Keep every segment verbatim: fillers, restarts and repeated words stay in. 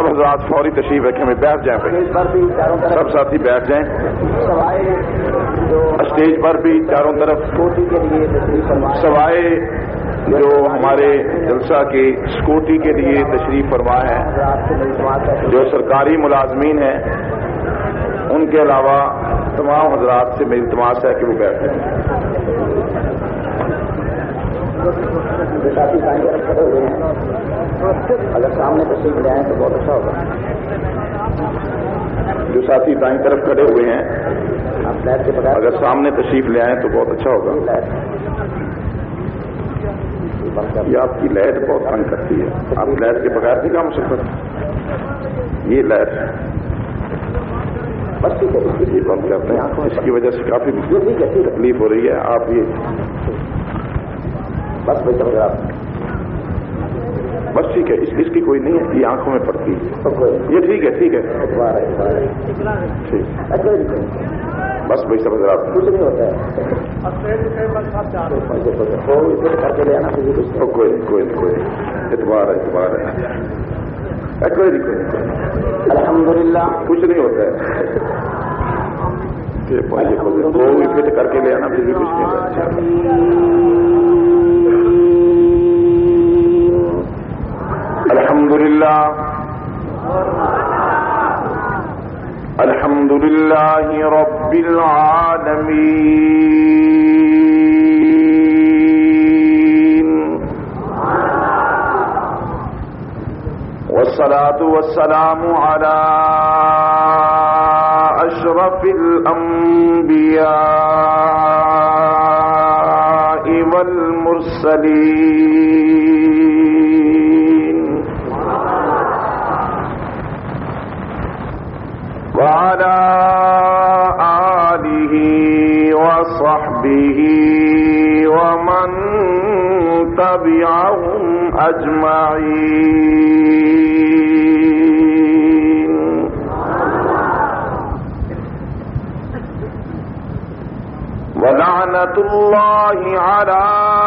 سب حضرات فوری تشریف رکھیں، میں بیٹھ جائیں پہ سب ساتھی بیٹھ جائیں اسٹیج پر بھی چاروں طرف، سوائے جو ہمارے جلسہ کی سکوٹی کے لیے تشریف فرما ہے، جو سرکاری ملازمین ہیں، ان کے علاوہ تمام حضرات سے میری التماس ہے کہ وہ بیٹھ جائیں۔ اگر سامنے تشریف لے آئیں تو بہت اچھا ہوگا۔ جو ساتھی دائیں طرف کھڑے ہوئے ہیں اگر سامنے تشریف لے آئیں تو بہت اچھا ہوگا۔ یہ آپ کی لائٹ بہت تنگ کرتی ہے، آپ لائٹ کے بغیر نہیں کام ہو سکتا۔ یہ لائٹ بس ٹھیک ہے، یہ بند کرتے ہیں، اس کی وجہ سے کافی تکلیف ہو رہی ہے۔ آپ یہ بس بھائی سمجھ آپ بس ٹھیک ہے، اس, اس کی کوئی نہیں ہے، یہ آنکھوں میں پڑتی ہے، یہ ٹھیک ہے ٹھیک ہے ٹھیک، بس بھائی سمجھ آپ کچھ نہیں ہوتا ہے۔ کوئی کوئی کوئی اعتبار ہے اعتبار ہے کوئی نہیں کوئی الحمدللہ کچھ نہیں ہوتا ہے، وہ بھی فٹ کر کے لے آنا پھر بھی کچھ نہیں ہوتا۔ الحمدللہ الحمدللہ رب العالمین والصلاة والسلام على أشرف الأنبياء والمرسلين وعلى آله وصحبه ومن تبعهم أجمعين ولعنة الله على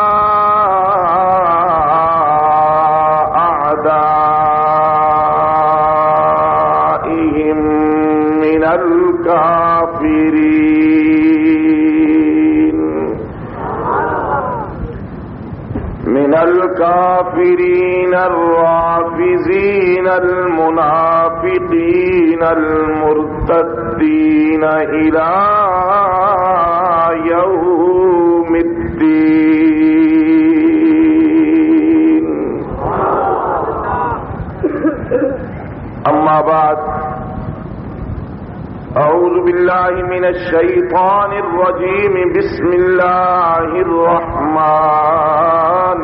الكافرين من الكافرين الرافضين المنافقين المرتدين إلى يوم الدين أما بعد أعوذ بالله من الشيطان الرجيم بسم الله الرحمن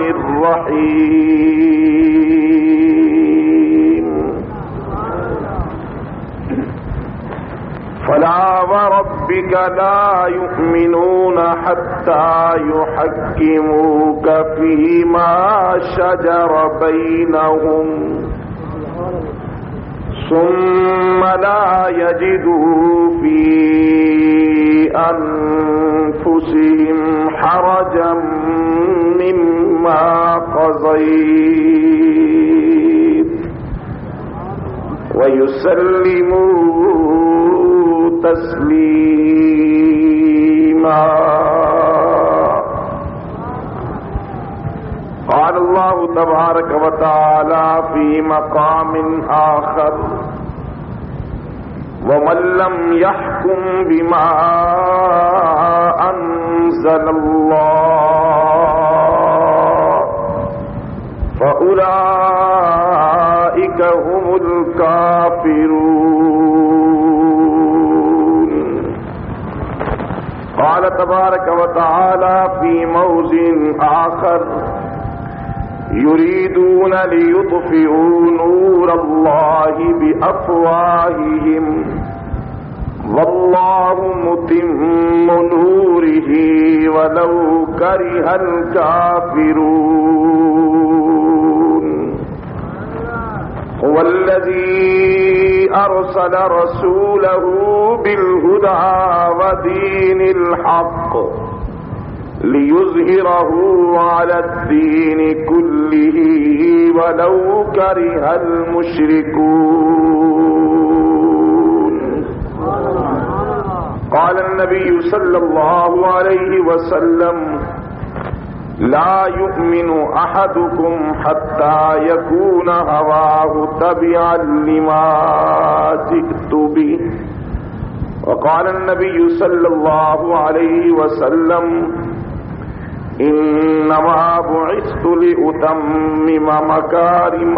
الرحيم فلا وربك لا يؤمنون حتى يحكموك فيما شجر بينهم ثم لا يجدوا في أنفسهم حرجا مما قضيت ويسلموا تسليما قال الله تبارك وتعالى في مقام آخر ومن لم يحكم بما أنزل الله فأولئك هم الكافرون قال تبارك وتعالى في موضع آخر يريدون ليطفئوا نور الله بأفواههم والله متم نوره ولو كره الكافرون هو الذي أرسل رسوله بالهدى ودين الحق لِيُظْهِرَهُ عَلَى الدِّينِ كُلِّهِ وَلَوْ كَرِهَ الْمُشْرِكُونَ. قال النبي صلى الله عليه وسلم: لا يؤمن أحدكم حتى يكون هواه تبعا لما جئت به. وقال النبي صلى الله عليه وسلم: إنما بعثت لأتمم مكارم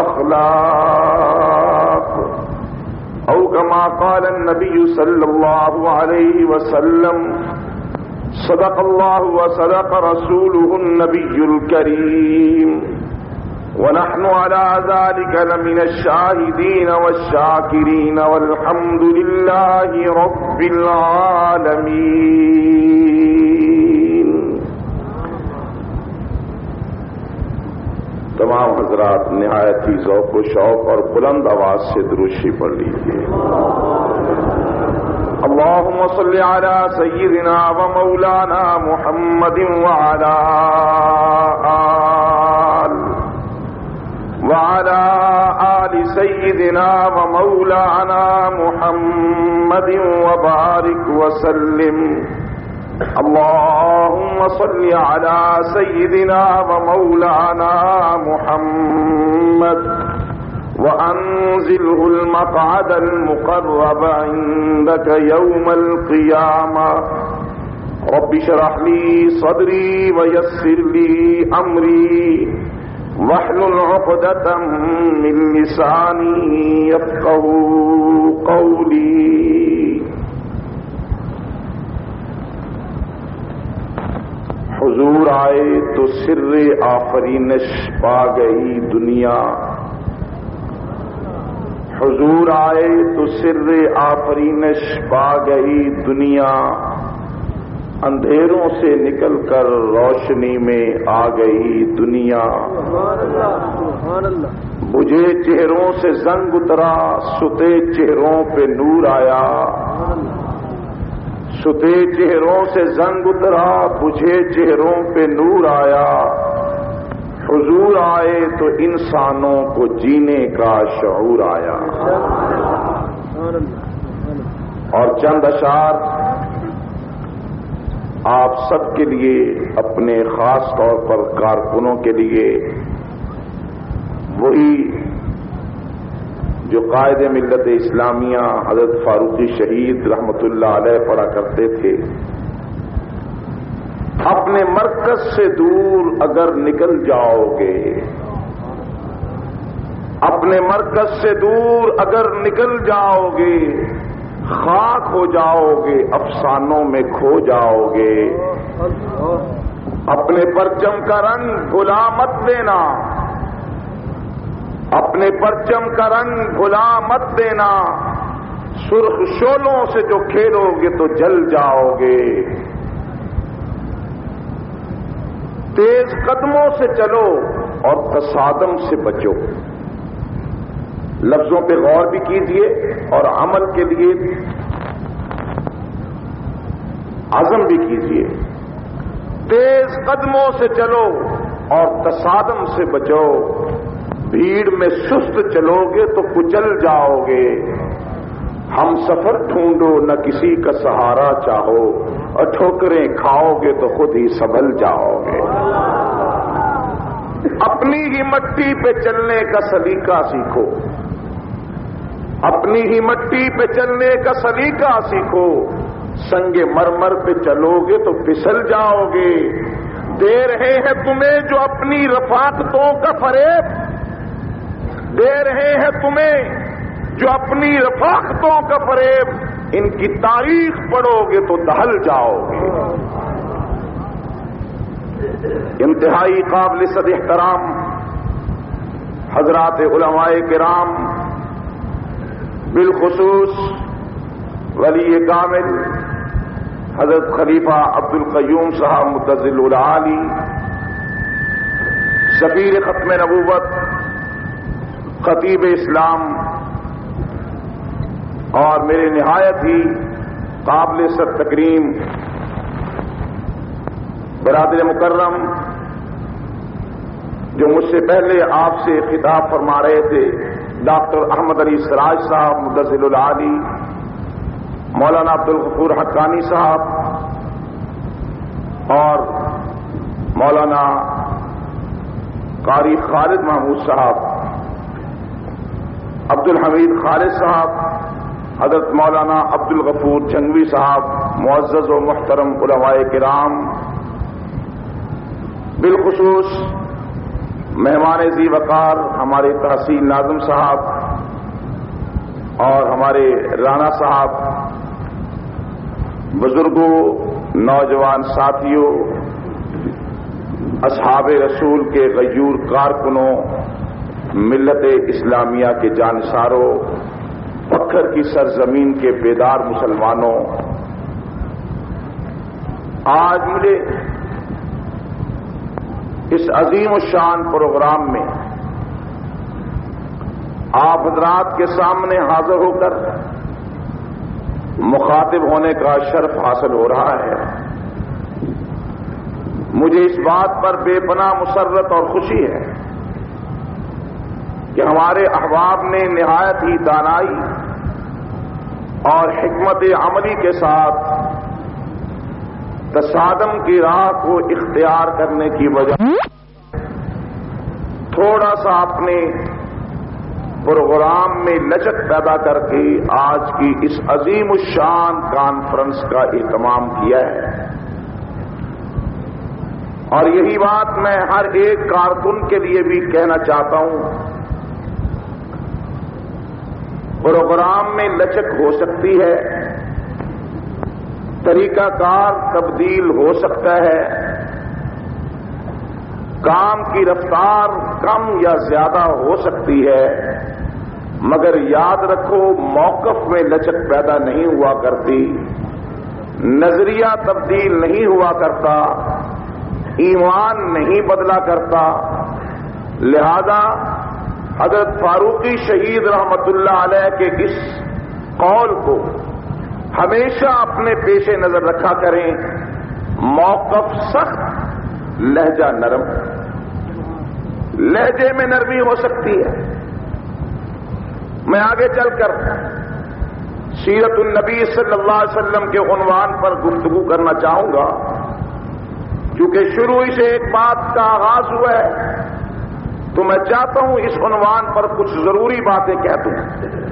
الأخلاق. أو كما قال النبي صلى الله عليه وسلم: صدق الله وصدق رسوله النبي الكريم، ونحن على ذلك لمن الشاهدين والشاكرين، والحمد لله رب العالمين. تمام حضرات نہایت ہی ذوق و شوق اور بلند آواز سے درود شریف پڑھ لیجیے. اللهم صل على سيدنا ومولانا محمد وعلى آل وعلى آل سيدنا ومولانا محمد وبارك وسلم. اللهم صل على سيدنا ومولانا محمد وأنزله المقعد المقرب عندك يوم القيامة. رب اشرح لي صدري ويسر لي أمري واحلل عقدة من لساني يفقهوا قولي. حضور آئے تو سر آفرینش پا گئی دنیا. حضور آئے تو سر آفرینش پا گئی دنیا. اندھیروں سے نکل کر روشنی میں آ گئی دنیا. بجھے چہروں سے زنگ اترا، ستے چہروں پہ نور آیا. ستے چہروں سے زنگ اترا، بجھے چہروں پہ نور آیا. حضور آئے تو انسانوں کو جینے کا شعور آیا. اور چند اشعار آپ سب کے لیے، اپنے خاص طور پر کارکنوں کے لیے، وہی جو قائد ملت اسلامیہ حضرت فاروقی شہید رحمت اللہ علیہ پڑھا کرتے تھے. اپنے مرکز سے دور اگر نکل جاؤ گے، اپنے مرکز سے دور اگر نکل جاؤ گے، خاک ہو جاؤ گے، افسانوں میں کھو جاؤ گے. اپنے پرچم کا رنگ بھلا مت دینا، اپنے پرچم کا رنگ بھلا مت دینا. سرخ شولوں سے جو کھیلو گے تو جل جاؤ گے. تیز قدموں سے چلو اور تصادم سے بچو. لفظوں پہ غور بھی کیجیے اور عمل کے لیے عزم بھی کیجیے. تیز قدموں سے چلو اور تصادم سے بچو. بھیڑ میں سست چلو گے تو کچل جاؤ گے. ہم سفر ڈھونڈو نہ کسی کا سہارا چاہو، اور ٹھوکریں کھاؤ گے تو خود ہی سنبھل جاؤ گے. اپنی ہی مٹی پہ چلنے کا سلیقہ سیکھو، اپنی ہی مٹی پہ چلنے کا سلیقہ سیکھو. سنگ مرمر پہ چلو گے تو پھسل جاؤ گے. دے رہے ہیں تمہیں جو اپنی رفاقتوں کا فریب، دے رہے ہیں تمہیں جو اپنی رفاقتوں کا فریب. ان کی تاریخ پڑھو گے تو دہل جاؤ گے. انتہائی قابل صد احترام حضرات علماء کرام، بالخصوص ولی کامل حضرت خلیفہ عبد القیوم صاحب متزل العالی، سفیر ختم نبوت، خطیب اسلام، اور میرے نہایت ہی قابل صد تکریم برادر مکرم جو مجھ سے پہلے آپ سے خطاب فرما رہے تھے، ڈاکٹر احمد علی سراج صاحب مدثر العالی، مولانا عبدالغفور حقانی صاحب اور مولانا قاری خالد محمود صاحب، عبدالحمید خالد صاحب، حضرت مولانا عبدالغفور جنگوی صاحب، معزز و محترم علماء کرام، بالخصوص مہمان ذی وقار ہمارے تحصیل ناظم صاحب اور ہمارے رانا صاحب، بزرگوں، نوجوان ساتھیوں، اصحاب رسول کے غیور کارکنوں، ملت اسلامیہ کے جانثاروں، پکھر کی سرزمین کے بیدار مسلمانوں، آج مجھے اس عظیم الشان پروگرام میں آپ حضرات کے سامنے حاضر ہو کر مخاطب ہونے کا شرف حاصل ہو رہا ہے۔ مجھے اس بات پر بے پناہ مسرت اور خوشی ہے کہ ہمارے احباب نے نہایت ہی دانائی اور حکمت عملی کے ساتھ تصادم کی راہ کو اختیار کرنے کی وجہ تھوڑا سا اپنے پروگرام میں لچک پیدا کر کے آج کی اس عظیم الشان کانفرنس کا اہتمام کیا ہے، اور یہی بات میں ہر ایک کارکن کے لیے بھی کہنا چاہتا ہوں۔ پروگرام میں لچک ہو سکتی ہے، طریقہ کار تبدیل ہو سکتا ہے، کام کی رفتار کم یا زیادہ ہو سکتی ہے، مگر یاد رکھو موقف میں لچک پیدا نہیں ہوا کرتی، نظریہ تبدیل نہیں ہوا کرتا، ایمان نہیں بدلا کرتا۔ لہذا حضرت فاروقی شہید رحمت اللہ علیہ کے اس قول کو ہمیشہ اپنے پیش نظر رکھا کریں، موقف سخت، لہجہ نرم۔ لہجے میں نرمی ہو سکتی ہے۔ میں آگے چل کر سیرت النبی صلی اللہ علیہ وسلم کے عنوان پر گفتگو کرنا چاہوں گا، کیونکہ شروع ہی سے ایک بات کا آغاز ہوا ہے، تو میں چاہتا ہوں اس عنوان پر کچھ ضروری باتیں کہہ دوں۔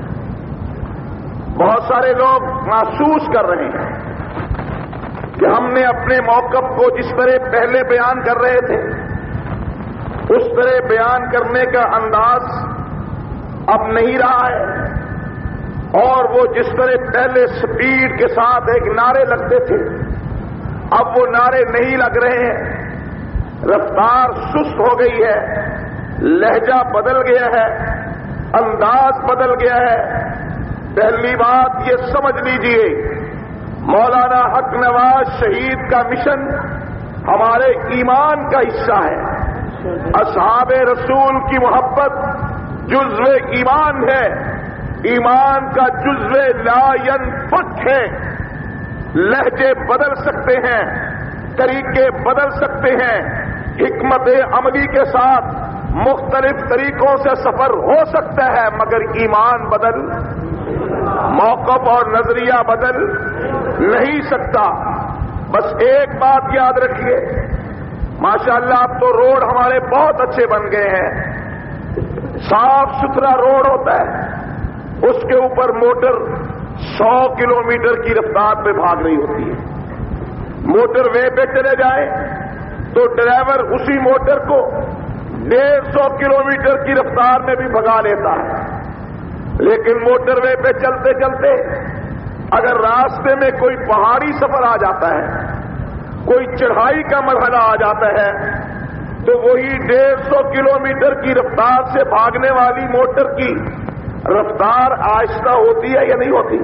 بہت سارے لوگ محسوس کر رہے ہیں کہ ہم نے اپنے موقف کو جس طرح پہلے بیان کر رہے تھے اس طرح بیان کرنے کا انداز اب نہیں رہا ہے، اور وہ جس طرح پہلے سپیڈ کے ساتھ ایک نعرے لگتے تھے اب وہ نعرے نہیں لگ رہے ہیں، رفتار سست ہو گئی ہے، لہجہ بدل گیا ہے، انداز بدل گیا ہے۔ پہلی بات یہ سمجھ لیجئے، مولانا حق نواز شہید کا مشن ہمارے ایمان کا حصہ ہے۔ اصحاب رسول کی محبت جزو ایمان ہے، ایمان کا جزو لا ينفك ہے۔ لہجے بدل سکتے ہیں، طریقے بدل سکتے ہیں، حکمت عملی کے ساتھ مختلف طریقوں سے سفر ہو سکتا ہے، مگر ایمان بدل، موقف اور نظریہ بدل نہیں سکتا۔ بس ایک بات یاد رکھیے، ماشاءاللہ اب تو روڈ ہمارے بہت اچھے بن گئے ہیں، صاف ستھرا روڈ ہوتا ہے، اس کے اوپر موٹر سو کلومیٹر کی رفتار پہ بھاگ رہی ہوتی ہے۔ موٹر وے پہ چلے جائیں تو ڈرائیور اسی موٹر کو ڈیڑھ سو کلومیٹر کی رفتار میں بھی بھگا لیتا ہے، لیکن موٹر وے پہ چلتے چلتے اگر راستے میں کوئی پہاڑی سفر آ جاتا ہے، کوئی چڑھائی کا مرحلہ آ جاتا ہے، تو وہی ڈیڑھ سو کلومیٹر کی رفتار سے بھاگنے والی موٹر کی رفتار آہستہ ہوتی ہے یا نہیں ہوتی؟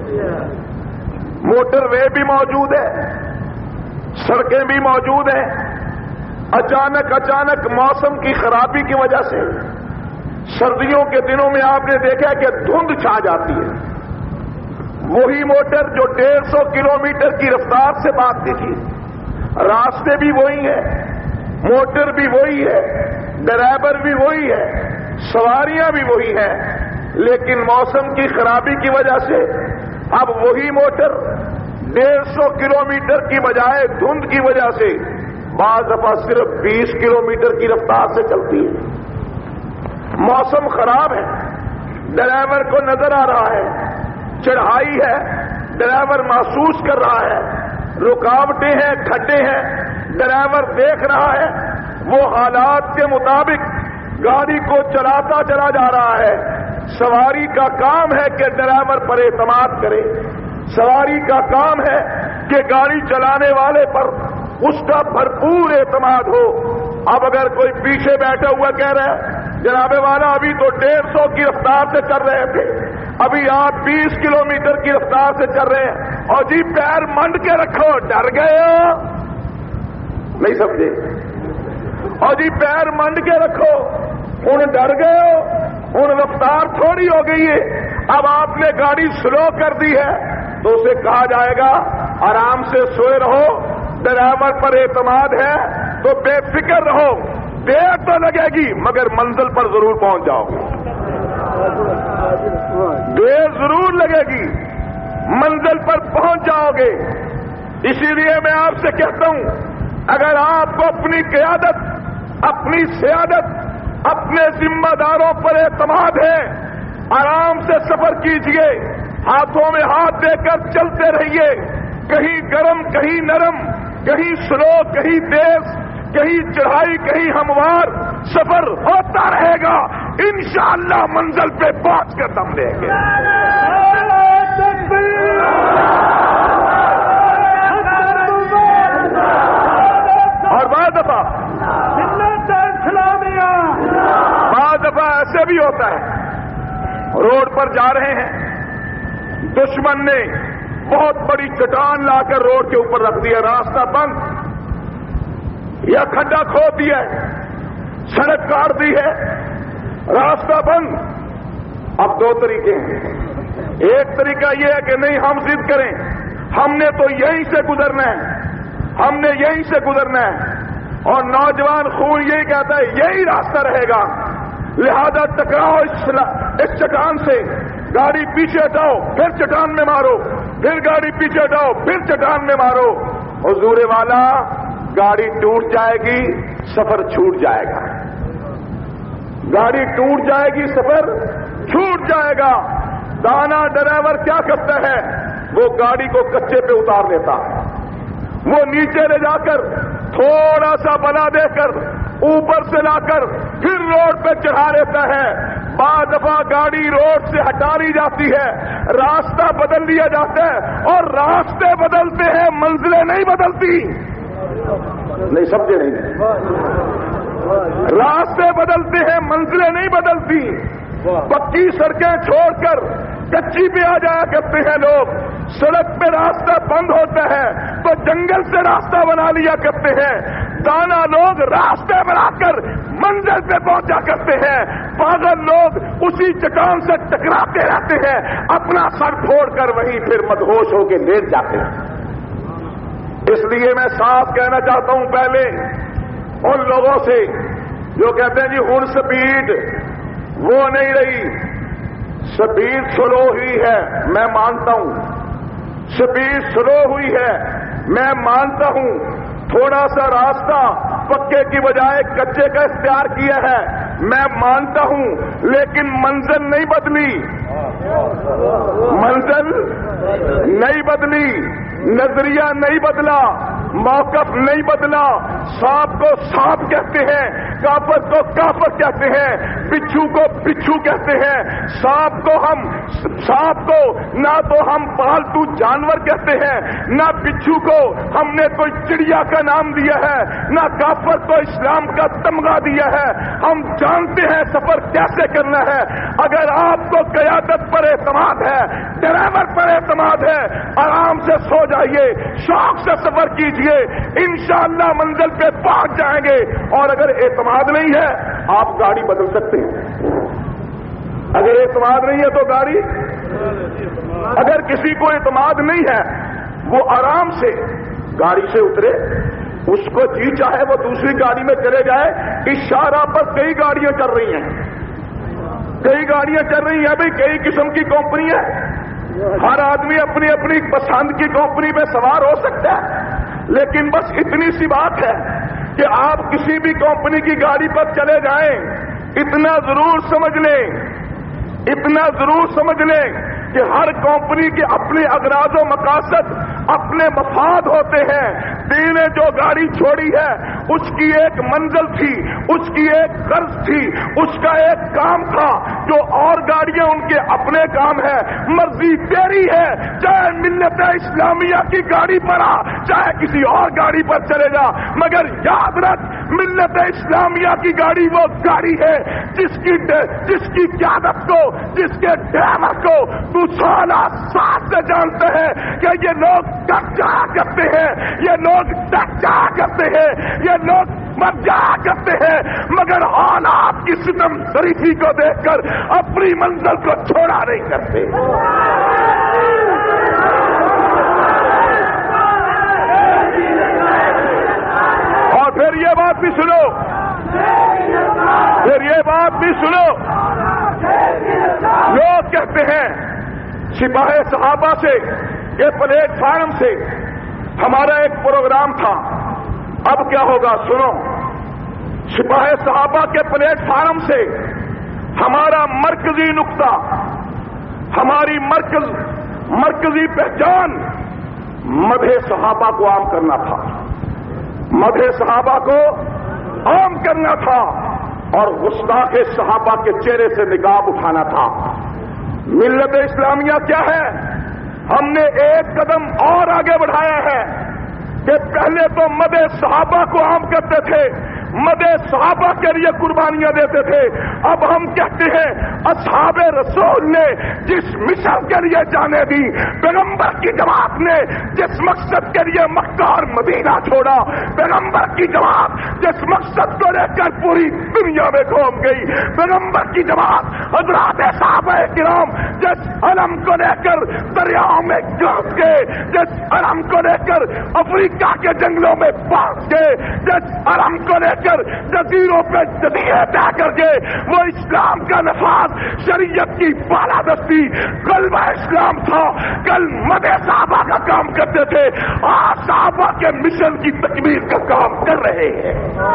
موٹر وے بھی موجود ہے، سڑکیں بھی موجود ہیں، اچانک اچانک موسم کی خرابی کی وجہ سے سردیوں کے دنوں میں آپ نے دیکھا کہ دھند چھا جاتی ہے، وہی موٹر جو ڈیڑھ سو کلومیٹر کی رفتار سے بھاگتی تھی راستے بھی وہی ہیں، موٹر بھی وہی ہے، ڈرائیور بھی وہی ہے، سواریاں بھی وہی ہیں، لیکن موسم کی خرابی کی وجہ سے اب وہی موٹر ڈیڑھ سو کلو میٹر کی بجائے دھند کی وجہ سے بعض دفعہ صرف بیس کلو میٹر کی رفتار سے چلتی ہے۔ موسم خراب ہے، ڈرائیور کو نظر آ رہا ہے چڑھائی ہے، ڈرائیور محسوس کر رہا ہے رکاوٹیں ہیں، کھڈے ہیں، ڈرائیور دیکھ رہا ہے، وہ حالات کے مطابق گاڑی کو چلاتا چلا جا رہا ہے۔ سواری کا کام ہے کہ ڈرائیور پر اعتماد کرے، سواری کا کام ہے کہ گاڑی چلانے والے پر اس کا بھرپور اعتماد ہو۔ اب اگر کوئی پیچھے بیٹھا ہوا کہہ رہا ہے جناب والا ابھی تو ڈیڑھ سو کی رفتار سے چل رہے تھے، ابھی آپ بیس کلو میٹر کی رفتار سے چل رہے ہیں، اور جی پیر منڈ کے رکھو، ڈر گئے ہو؟ نہیں سمجھے؟ اور جی پیر منڈ کے رکھو، ان ڈر گئے ہو، ان رفتار تھوڑی ہو گئی ہے، اب آپ نے گاڑی سلو کر دی ہے تو اسے کہا جائے گا آرام سے سوئے رہو، ڈرائیور پر اعتماد ہے تو بے فکر رہو، دیر تو لگے گی مگر منزل پر ضرور پہنچ جاؤ گے، دیر ضرور لگے گی منزل پر پہنچ جاؤ گے۔ اسی لیے میں آپ سے کہتا ہوں اگر آپ کو اپنی قیادت، اپنی سیادت، اپنے ذمہ داروں پر اعتماد ہے، آرام سے سفر کیجئے، ہاتھوں میں ہاتھ دے کر چلتے رہیے، کہیں گرم کہیں نرم، کہیں سلو کہیں تیز، کہیں چڑھائی کہیں ہموار، سفر ہوتا رہے گا، انشاءاللہ منزل پہ پہنچ کر دم لیں گے۔ اور بعض دفعہ بعض دفعہ ایسے بھی ہوتا ہے روڈ پر جا رہے ہیں، دشمن نے بہت بڑی چٹان لا کر روڈ کے اوپر رکھ دیا، راستہ بند یا کھڈا کھود دیا ہے، سڑک کاٹ دی ہے، راستہ بند۔ اب دو طریقے ہیں، ایک طریقہ یہ ہے کہ نہیں ہم ضد کریں، ہم نے تو یہیں سے گزرنا ہے، ہم نے یہیں سے گزرنا ہے، اور نوجوان خون یہی کہتا ہے یہی راستہ رہے گا، لہذا ٹکراؤ اس اس چٹان سے، گاڑی پیچھے ہٹاؤ پھر چٹان میں مارو، پھر گاڑی پیچھے ہٹاؤ پھر چٹان میں مارو۔ حضور والا گاڑی ٹوٹ جائے گی، سفر چھوٹ جائے گا، گاڑی ٹوٹ جائے گی، سفر چھوٹ جائے گا۔ دانا ڈرائیور کیا کرتا ہے؟ وہ گاڑی کو کچے پہ اتار دیتا ہے، وہ نیچے لے جا کر تھوڑا سا بنا دے کر اوپر سے لا کر پھر روڈ پہ چڑھا لیتا ہے۔ بعض دفعہ گاڑی روڈ سے ہٹا لی جاتی ہے، راستہ بدل لیا جاتا ہے، اور راستے بدلتے ہیں منزلیں نہیں بدلتی۔ نہیں سمجھے؟ نہیں، راستے بدلتے ہیں منزلیں نہیں بدلتی۔ پکی سڑکیں چھوڑ کر کچی پہ آ جایا کرتے ہیں لوگ، سڑک پہ راستہ بند ہوتا ہے تو جنگل سے راستہ بنا لیا کرتے ہیں۔ دانا لوگ راستے بنا کر منزل پہ پہنچا کرتے ہیں، پاگل لوگ اسی چٹان سے ٹکراتے رہتے ہیں، اپنا سر پھوڑ کر وہیں پھر مدہوش ہو کے لیٹ جاتے ہیں۔ اس لیے میں صاف کہنا چاہتا ہوں پہلے ان لوگوں سے جو کہتے ہیں جی ہن سپیڈ وہ نہیں رہی، سپیڈ سلو ہوئی ہے، میں مانتا ہوں، سپیڈ سلو ہوئی ہے، میں مانتا ہوں، تھوڑا سا راستہ پکے کی بجائے کچے کا اختیار کیا ہے، میں مانتا ہوں، لیکن منزل نہیں بدلی، منزل نہیں بدلی، نظریہ نہیں بدلا، موقف نہیں بدلا۔ سانپ کو سانپ کہتے ہیں، کافر کو کافر کہتے ہیں، بچھو کو بچھو کہتے ہیں۔ سانپ کو ہم سانپ کو نہ تو ہم پالتو جانور کہتے ہیں، نہ بچھو کو ہم نے کوئی چڑیا کا نام دیا ہے، نہ کافر کو اسلام کا تمغہ دیا ہے۔ ہم جانتے ہیں سفر کیسے کرنا ہے۔ اگر آپ کو قیادت پر اعتماد ہے، ڈرائیور پر اعتماد ہے، آرام سے سو جائیے، شوق سے سفر کیجیے، انشاءاللہ منزل پہ پہنچ جائیں گے۔ اور اگر اعتماد نہیں ہے آپ گاڑی بدل سکتے ہیں، اگر اعتماد نہیں ہے تو گاڑی، اگر کسی کو اعتماد نہیں ہے وہ آرام سے گاڑی سے اترے، اس کو جی چاہے وہ دوسری گاڑی میں چلے جائے. اشارہ پر کئی گاڑیاں چل رہی ہیں, کئی گاڑیاں چل رہی ہیں بھائی, کئی قسم کی کمپنی ہے. ہر آدمی اپنی اپنی پسند کی کمپنی میں سوار ہو سکتا ہے, لیکن بس اتنی سی بات ہے کہ آپ کسی بھی کمپنی کی گاڑی پر چلے جائیں, اتنا ضرور سمجھ لیں, اتنا ضرور سمجھ لیں کہ ہر کمپنی کے اپنے اغراض و مقاصد, اپنے مفاد ہوتے ہیں. دین نے جو گاڑی چھوڑی ہے اس کی ایک منزل تھی, اس کی ایک غرض تھی, اس کا ایک کام تھا. جو اور گاڑیاں ان کے اپنے کام ہے. مرضی تیری ہے, چاہے ملت اسلامیہ کی گاڑی پر آ, چاہے کسی اور گاڑی پر چلے جا, مگر یاد رکھ ملت اسلامیہ کی گاڑی وہ گاڑی ہے جس کی جس کی قیادت کو, جس کے ڈرائیور کو تو سالہ سات سے جانتے ہیں کہ یہ لوگ ڈر جایا کرتے ہیں, یہ لوگ ڈر جایا کرتے ہیں, یہ لوگ مر جایا کرتے ہیں, مگر حالات کی ستم ظریفی کو دیکھ کر اپنی منزل کو چھوڑا نہیں کرتے. اور پھر یہ بات بھی سنو, پھر یہ بات بھی سنو, لوگ کہتے ہیں سپاہ صحابہ سے, یہ پلیٹ فارم سے ہمارا ایک پروگرام تھا, اب کیا ہوگا سنو. سپاہ صحابہ کے پلیٹ فارم سے ہمارا مرکزی نقطہ, ہماری مرکز مرکزی پہچان مدح صحابہ کو عام کرنا تھا, مدح صحابہ کو عام کرنا تھا اور گستاخ صحابہ کے چہرے سے نقاب اٹھانا تھا. ملت اسلامیہ کیا ہے؟ ہم نے ایک قدم اور آگے بڑھایا ہے کہ پہلے تو مدح صحابہ کو عام کرتے تھے, مدح صحابہ کے لیے قربانیاں دیتے تھے. اب ہم کہتے ہیں اصحاب رسول نے جس مشن کے لیے جانے دی, پیغمبر کی جماعت نے جس مقصد کے لیے مکہ اور مدینہ چھوڑا, پیغمبر کی جماعت جس مقصد کو لے کر پوری دنیا میں گھوم گئی, پیغمبر کی جماعت حضرات صحابہ کرام جس علم کو لے کر دریاؤں میں گھس گئے, جس علم کو لے کر افریقہ کے جنگلوں میں پھنس گئے, جس علم کو لے کر جزیروں پہ جزیرے طے کر کے وہ اسلام کا نفاذ, شریعت کی بالادستی, غلبہ اسلام تھا, کل مدح صحابہ کا کام کرتے تھے, آج صحابہ کے مشن کی تکمیل کا کام کر رہے ہیں.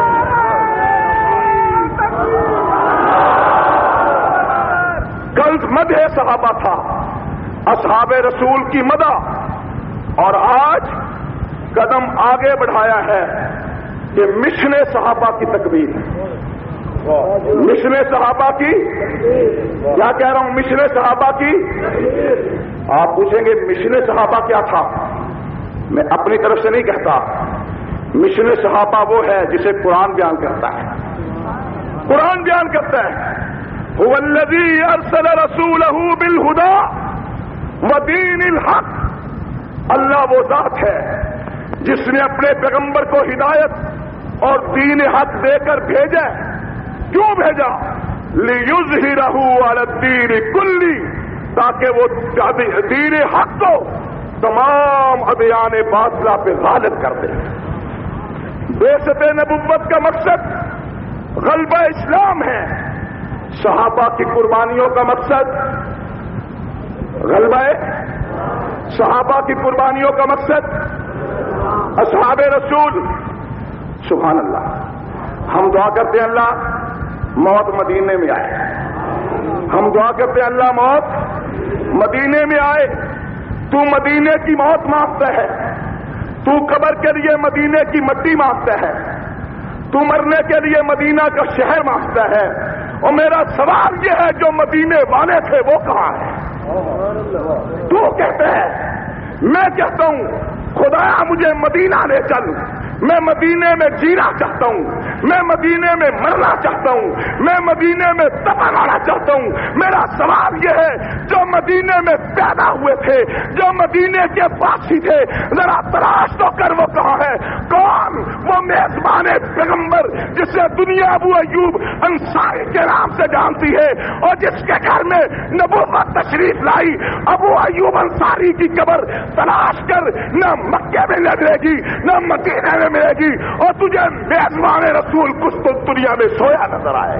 کل مدح صحابہ تھا, اصحاب رسول کی مدح, اور آج قدم آگے بڑھایا ہے کہ مشن صحابہ کی تکمیل. مشن صحابہ کی کیا کہہ رہا ہوں, مشن صحابہ کی. آپ پوچھیں گے مشن صحابہ کیا تھا؟ میں اپنی طرف سے نہیں کہتا, مشن صحابہ وہ ہے جسے قرآن بیان کرتا ہے. قرآن بیان کرتا ہے هو الذی ارسل رسولہ بالہدی ودین الحق. اللہ وہ ذات ہے جس نے اپنے پیغمبر کو ہدایت اور دین حق دے کر بھیجا. کیوں بھیجا؟ لِيُظْهِرَهُ عَلَى الدِّينِ كُلِّهِ, تاکہ وہ دین حق کو تمام ادیان باطلہ پہ غالب کر دے. بعثت نبوت کا مقصد غلبہ اسلام ہے, صحابہ کی قربانیوں کا مقصد غلبہ, صحابہ کی قربانیوں کا مقصد اصحاب رسول. سبحان اللہ. ہم دعا کرتے ہیں اللہ موت مدینے میں آئے, ہم دعا کرتے ہیں اللہ موت مدینے میں آئے. تو مدینے کی موت مانگتا ہے, تو قبر کے لیے مدینے کی مٹی مانگتا ہے, تو مرنے کے لیے مدینہ کا شہر مانگتا ہے. اور میرا سوال یہ ہے جو مدینے والے تھے وہ کہاں ہیں؟ تو کہتے ہیں, میں کہتا ہوں خدایا مجھے مدینہ لے چل, میں مدینے میں جینا چاہتا ہوں, میں مدینے میں مرنا چاہتا ہوں, میں مدینے میں دفن ہونا چاہتا ہوں. میرا سوال یہ ہے, جو مدینے میں پیدا ہوئے تھے, جو مدینے کے باسی تھے, ذرا تلاش تو کر وہ کہاں ہے. کون وہ میزبان پیغمبر جسے دنیا ابو ایوب انصاری کے نام سے جانتی ہے, اور جس کے گھر میں نبوت تشریف لائی. ابو ایوب انصاری کی قبر تلاش کر, نہ مکے میں ملے گی نہ مدینے میں ملے گی, اور تجھے میزبان رسول کچھ تو دنیا میں سویا نظر آئے.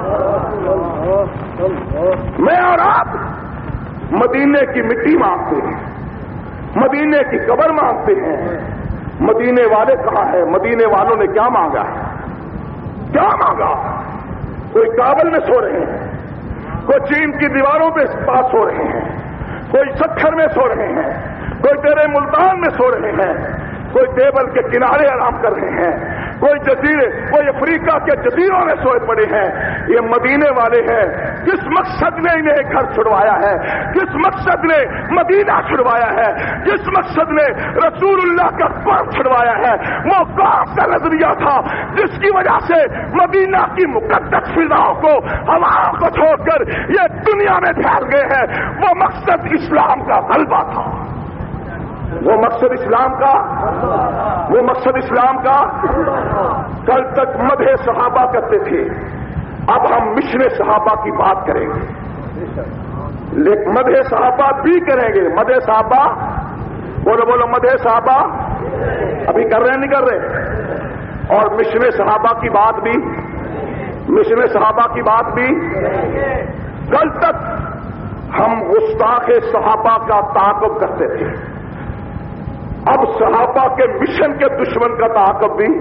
میں اور آپ مدینے کی مٹی مانگتے ہیں, مدینے کی قبر مانگتے ہیں. مدینے والے کہاں ہیں؟ مدینے والوں نے کیا مانگا ہے؟ کیا مانگا؟ کوئی کابل میں سو رہے ہیں, کوئی چین کی دیواروں پہ پاس سو رہے ہیں, کوئی سکھر میں سو رہے ہیں, کوئی تیرے ملتان میں سو رہے ہیں, کوئی ٹیبل کے کنارے آرام کر رہے ہیں, کوئی جزیرے, کوئی افریقہ کے جزیروں میں سوئے پڑے ہیں. یہ مدینے والے ہیں. کس مقصد نے انہیں گھر چھڑوایا ہے؟ کس مقصد نے مدینہ چھڑوایا ہے؟ جس مقصد نے رسول اللہ کا قرب چھڑوایا ہے, وہ کون سا نظریہ تھا جس کی وجہ سے مدینہ کی مقدس فضاؤں کو, ہواؤں کو چھوڑ کر یہ دنیا میں پھیل گئے ہیں؟ وہ مقصد اسلام کا غلبہ تھا. وہ مقصد اسلام کا وہ مقصد اسلام کا کل تک مدح صحابہ کرتے تھے, اب ہم مشن صحابہ کی بات کریں گے. لیکن مدح صحابہ بھی کریں گے. مدح صحابہ, بولو بولو, مدح صحابہ ابھی کر رہے ہیں نہیں کر رہے؟ اور مشن صحابہ کی بات بھی, مشن صحابہ کی بات بھی. کل تک ہم گستاخ صحابہ کا تعاقب کرتے تھے, اب صحابہ کے مشن کے دشمن کا تعاقب بھی.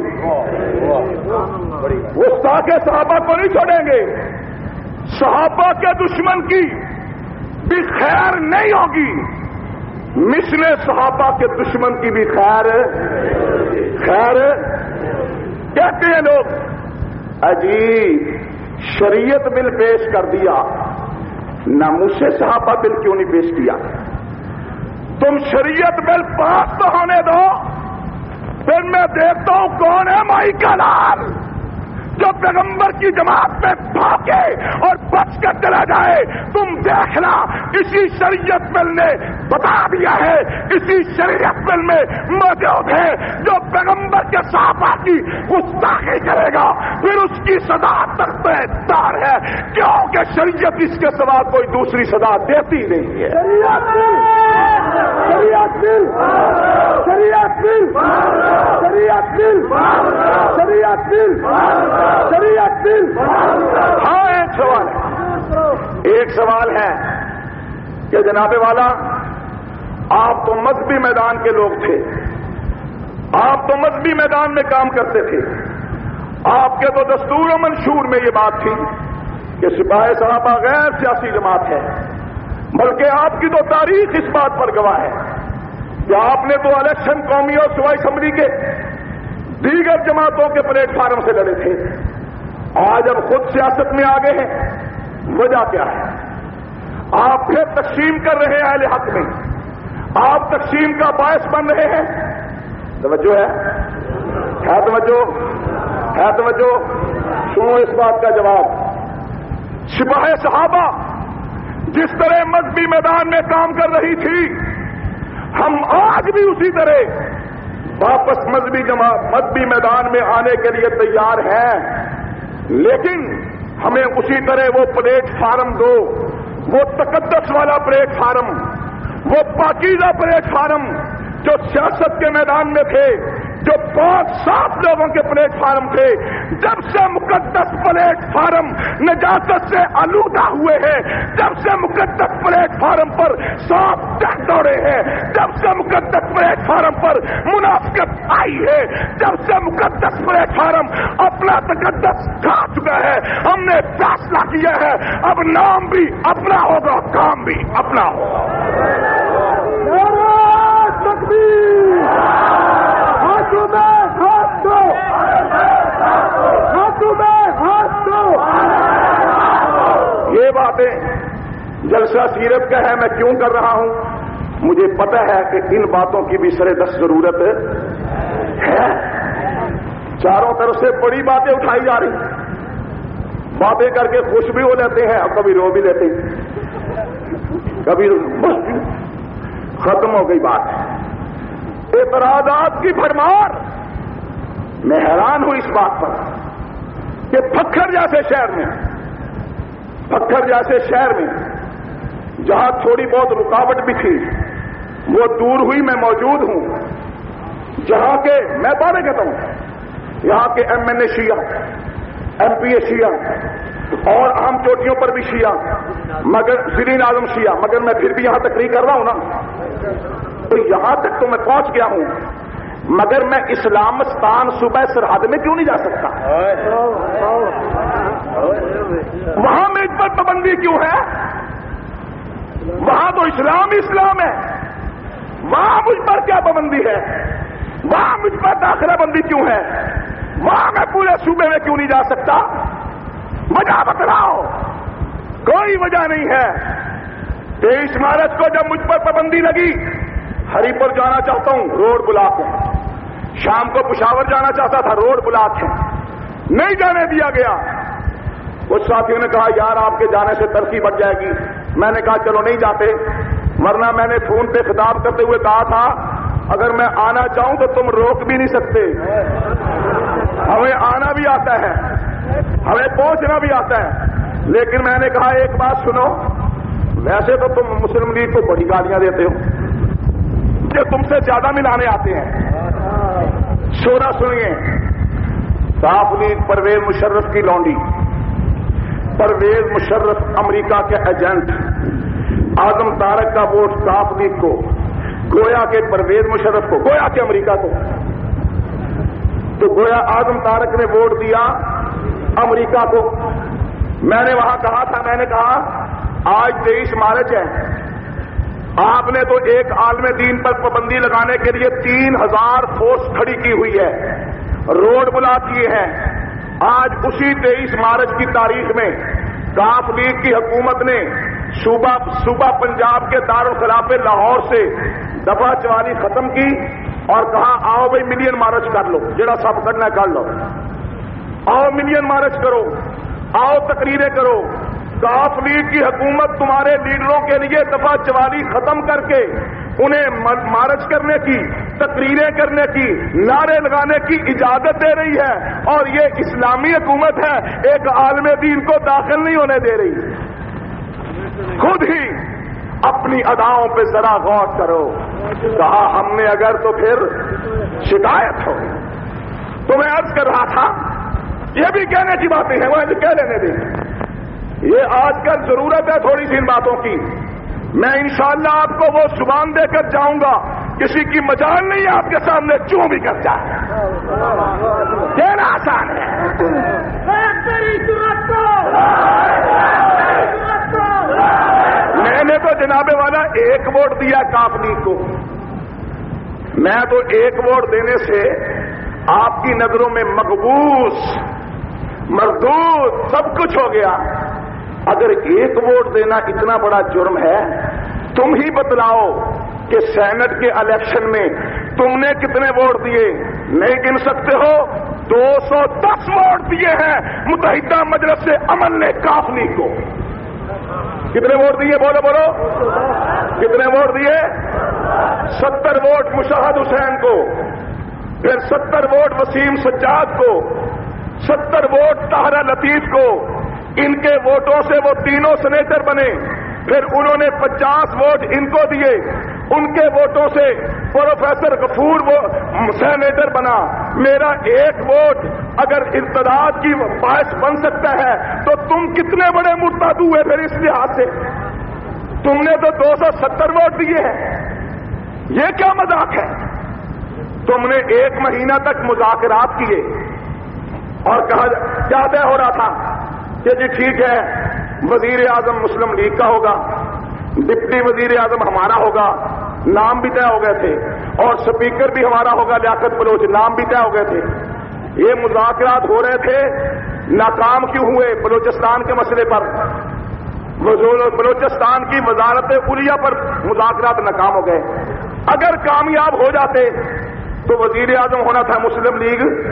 گستاخ صحابہ کو نہیں چھوڑیں گے. صحابہ کے دشمن کی بھی خیر نہیں ہوگی, مشن صحابہ کے دشمن کی بھی خیر خیر کہتے ہیں لوگ. عجیب, شریعت بل پیش کر دیا, ناموس صحابہ بل کیوں نہیں پیش کیا؟ تم شریعت بل پاس تو ہونے دو, پھر میں دیکھتا ہوں کون ہے مائی کا لال جو پیغمبر کی جماعت میں بھاگے اور بچ کر چلا جائے. تم دیکھنا, اسی شریعت بل نے بتا دیا ہے, اسی شریعت بل میں موجود ہے, جو پیغمبر کے صحابہ کی گستاخی کرے گا پھر اس کی سزا تخت دار ہے, کیونکہ شریعت اس کے سوا کوئی دوسری سزا دیتی نہیں ہے. شریعت بل, شریعت بل, شریعت بل, شریعت بل, شریعت بل. ہاں, ایک سوال ہے, ایک سوال ہے کہ جناب والا, آپ تو مذہبی میدان کے لوگ تھے, آپ تو مذہبی میدان میں کام کرتے تھے, آپ کے تو دستور و منشور میں یہ بات تھی کہ سپاہی صحابہ غیر سیاسی جماعت ہے, بلکہ آپ کی تو تاریخ اس بات پر گواہ ہے کہ آپ نے تو الیکشن قومی اور صوبائی اسمبلی کے دیگر جماعتوں کے پلیٹ فارم سے لڑے تھے. آج اب خود سیاست میں آگے ہیں, وجہ کیا ہے؟ آپ پھر تقسیم کر رہے ہیں اہل حق میں, آپ تقسیم کا باعث بن رہے ہیں. توجہ ہے, ہے توجہ, ہے توجہ. سنو اس بات کا جواب. سپاہی صحابہ جس طرح مذہبی میدان میں کام کر رہی تھی, ہم آج بھی اسی طرح واپس مذہبی جماعت مذہبی میدان میں آنے کے لیے تیار ہیں, لیکن ہمیں اسی طرح وہ پلیٹ فارم دو, وہ تقدس والا پلیٹ فارم, وہ پاکیزہ پلیٹ فارم جو سیاست کے میدان میں تھے, جو پانچ سات لوگوں کے پلیٹ فارم تھے. جب سے مقدس پلیٹ فارم نجاست سے آلودہ ہوئے ہیں, جب سے مقدس پلیٹ فارم پر سانپ ڈر دوڑے ہیں, جب سے مقدس پلیٹ فارم پر منافقت آئی ہے, جب سے مقدس پلیٹ فارم اپنا تقدس کھا چکا ہے, ہم نے فیصلہ کیا ہے اب نام بھی اپنا ہوگا, کام بھی اپنا ہوگا. یہ باتیں جلسہ سیرت کا ہے, میں کیوں کر رہا ہوں؟ مجھے پتہ ہے کہ ان باتوں کی بھی سر دست ضرورت ہے. चारों तरफ से बड़ी बातें उठाई जा रही, बातें करके खुश भी हो लेते हैं और कभी रो भी लेते हैं, कभी बस खत्म हो गई बात। एतराजात की भरमार। मैं हैरान हूं इस बात पर कि फक्खर जैसे शहर में, फक्खर जैसे शहर में जहां थोड़ी बहुत रुकावट भी थी वो दूर हुई, मैं मौजूद हूं। जहां के, मैं बारे कहता हूं, यहां के M N A Shia, M P A Shia और अहम चोटियों पर भी शिया, मगर ज़रीन आज़म शिया, मगर मैं फिर भी यहां तकरीर कर रहा हूं ना, तो यहां तक तो मैं पहुंच गया हूं, मगर मैं इस्लामिस्तान सूबा सरहद में क्यों नहीं जा सकता? वहां मेज पर पाबंदी क्यों है? वहां तो इस्लाम ही इस्लाम है, वहां मुझ पर क्या पाबंदी है? वहां मुझ पर दाखिलाबंदी क्यों है? वहां मैं पूरे सूबे में क्यों नहीं जा सकता? वजह बतलाओ। कोई वजह नहीं है। तेईस मार्च को जब मुझ पर पाबंदी लगी, हरिपुर जाना चाहता हूं, रोड ब्लॉक है। शाम को पेशावर जाना चाहता था, रोड ब्लॉक है, नहीं जाने दिया गया। कुछ साथियों ने कहा यार आपके जाने से तरक्की बढ़ जाएगी। मैंने कहा चलो नहीं जाते, वरना मैंने फोन पे खिताब करते हुए कहा था अगर मैं आना चाहूं तो तुम रोक भी नहीं सकते। हमें आना भी आता है, हमें पहुंचना भी आता है, लेकिन मैंने कहा एक बात सुनो, वैसे तो तुम मुस्लिम लीग को बड़ी गालियां देते हो, जो तुमसे ज्यादा मिलाने आते हैं। शोरा सुनिए, साफ लीग परवेज मुशर्रफ की लौंडी, परवेज मुशर्रफ अमेरिका के एजेंट, आजम तारक का वोट साफ लीग को, गोया के परवेज मुशर्रफ को, गोया के अमेरिका को, तो गोया आजम तारक ने वोट दिया अमेरिका को। मैंने वहां कहा था, मैंने कहा आज तेईस मार्च है, आपने तो एक आलमे दीन पर पाबंदी लगाने के लिए तीन हजार फोर्स खड़ी की हुई है, रोड ब्लॉक किए हैं। आज उसी तेईस मार्च की तारीख में काफ लीग की हुकूमत ने सूबा सूबा पंजाब के दारुल खिलाफे लाहौर से दफा चवाली खत्म की और कहा आओ भाई मिलियन मार्च कर लो, जेड़ा सब करना कर लो, आओ मिलियन मार्च करो, आओ तकरीरें करो। काफ लीग की हुकूमत तुम्हारे लीडरों के लिए दफा चवाली खत्म करके उन्हें मार्च करने की, तकरीरें करने की, नारे लगाने की इजाजत दे रही है, और ये इस्लामी हुकूमत है, एक आलमे दीन को दाखिल नहीं होने दे रही। खुद ही अपनी अदाओं पे जरा गौर करो। कहा हमने अगर तो फिर शिकायत हो। तो मैं अर्ज कर रहा था, ये भी कहने की बातें हैं, वह कह लेने दें। ये आजकल जरूरत है थोड़ी सी इन बातों की। मैं इंशाअल्लाह आपको वो जुबान देकर जाऊंगा, किसी की मजाल नहीं है आपके सामने चूं भी कर जाए, कहना आसान है। मैंने तो जनाबे वाला एक वोट दिया काफ लीग को। मैं तो एक वोट देने से आपकी नजरों में मकबूस, मरदूद सब कुछ हो गया। अगर एक वोट देना इतना बड़ा जुर्म है, तुम ही बतलाओ कि सेनेट के इलेक्शन में तुमने कितने वोट दिए? नहीं गिन सकते हो? दो सौ दस वोट दिए हैं मुत्तहिदा मजलिस से अमन ने काफ लीग को। कितने वोट दिए? बोलो बोलो, कितने वोट दिए? सत्तर वोट मुशाहद हुसैन को, फिर सत्तर वोट वसीम सज्जाद को, सत्तर वोट ताहरा लतीफ को। इनके वोटों से वो तीनों सेनेटर बने। फिर उन्होंने पचास वोट इनको दिए, उनके वोटों से प्रोफेसर गफूर वो सेनेटर बना। मेरा एक वोट अगर इर्तदाद की बायस बन सकता है तो तुम कितने बड़े मुर्ताद हुए फिर इस लिहाज से? तुमने तो दो सौ सत्तर वोट दिए हैं, ये क्या मजाक है? तुमने एक महीना तक मुज़ाकरात किए और कहा क्या तय हो रहा था कि जी ठीक है वजीर आजम मुस्लिम लीग का होगा, डिप्टी वजीर आजम हमारा होगा, नाम भी तय हो गए थे, और स्पीकर भी हमारा होगा लियाकत बलोच, नाम भी तय हो गए थे। ये मुज़ाकरात हो रहे थे, नाकाम क्यों हुए? बलोचिस्तान के मसले पर, बलोचिस्तान की वजारत उलिया पर मुज़ाकरात नाकाम हो गए। अगर कामयाब हो जाते तो वजीर आजम होना था मुस्लिम लीग,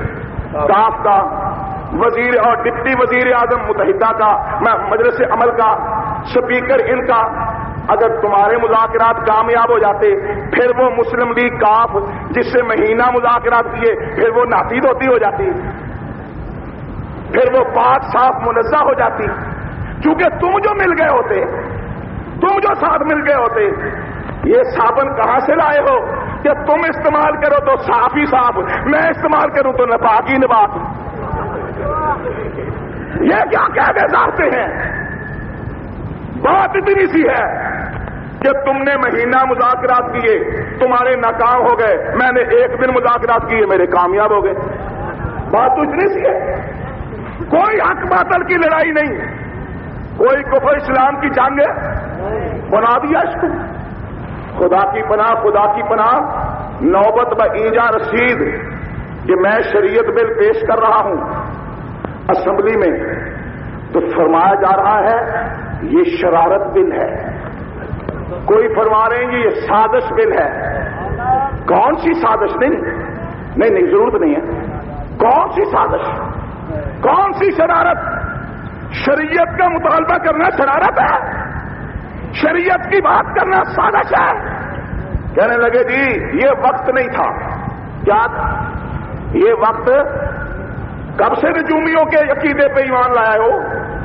کاف کا وزیر اور ڈپٹی وزیر اعظم متحدہ کا مجلس عمل کا سپیکر ان کا اگر تمہارے مذاکرات کامیاب ہو جاتے پھر وہ مسلم لیگ کاف جس سے مہینہ مذاکرات کیے پھر وہ نافذ ہوتی ہو جاتی، پھر وہ پاک صاف منزہ ہو جاتی، کیونکہ تم جو مل گئے ہوتے، تم جو ساتھ مل گئے ہوتے، یہ صابن کہاں سے لائے ہو کہ تم استعمال کرو تو صاف ہی صاف، میں استعمال کروں تو نپاک ہی نپاک؟ یہ کیا کہتے چاہتے ہیں؟ بات اتنی سی ہے کہ تم نے مہینہ مذاکرات کیے، تمہارے ناکام ہو گئے، میں نے ایک دن مذاکرات کیے، میرے کامیاب ہو گئے۔ بات تو اتنی سی ہے، کوئی حق باطل کی لڑائی نہیں، کوئی کفر اسلام کی جنگ بنا دیا اس کو۔ خدا کی پناہ، خدا کی پناہ، نوبت ب ایجا رسید کہ میں شریعت بل پیش کر رہا ہوں اسمبلی میں تو فرمایا جا رہا ہے یہ شرارت بل ہے، کوئی فرما رہے ہیں یہ سازش بل ہے۔ کون سی سازش؟ نہیں نہیں نہیں ضرورت نہیں ہے، کون سی سازش، کون سی شرارت؟ شریعت کا مطالبہ کرنا شرارت ہے؟ شریعت کی بات کرنا سازش ہے؟ کہنے لگے جی یہ وقت نہیں تھا۔ کیا یہ وقت کب سے نجومیوں کے عقیدے پہ ایمان لائے ہو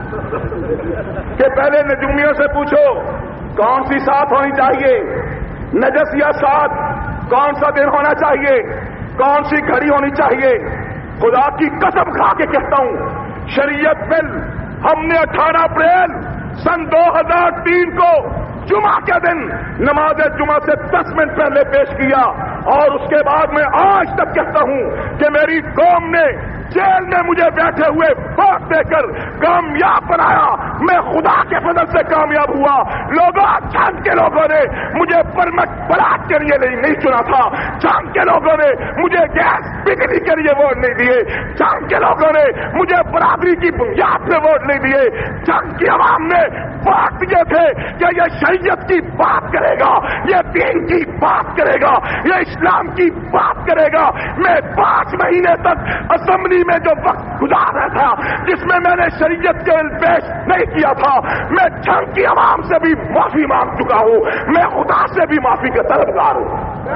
کہ پہلے نجومیوں سے پوچھو کون سی ساتھ ہونی چاہیے، نجس یا ساتھ، کون سا دن ہونا چاہیے، کون سی گھڑی ہونی چاہیے؟ خدا کی قسم کھا کے کہتا ہوں شریعت بل ہم نے اٹھارہ اپریل سن دو ہزار تین کو جمعہ کے دن نماز جمعہ سے دس منٹ پہلے پیش کیا، اور اس کے بعد میں آج تک کہتا ہوں کہ میری قوم نے جیل میں مجھے بیٹھے ہوئے ووٹ دے کر کامیاب بنایا، میں خدا کے فضل سے کامیاب ہوا۔ لوگوں جنگ کے لوگوں نے مجھے پرمٹ بلاٹ کے لیے نہیں چنا تھا، جنگ کے لوگوں نے مجھے گیس بجلی کے لیے ووٹ نہیں دیے، جنگ کے لوگوں نے مجھے برابری کی بنیاد پہ ووٹ نہیں دیے، جنگ کی عوام نے ووٹ دیے تھے کہ یہ شریعت کی بات کرے گا، یہ دین کی بات کرے گا، یہ اسلام کی بات کرے گا۔ میں پانچ مہینے تک اسمبلی میں جو وقت گزارا تھا جس میں میں نے شریعت کے پیش نہیں کیا تھا، میں جنگ کی عوام سے بھی معافی مانگ چکا ہوں، میں خدا سے بھی معافی کا طلبگار ہوں۔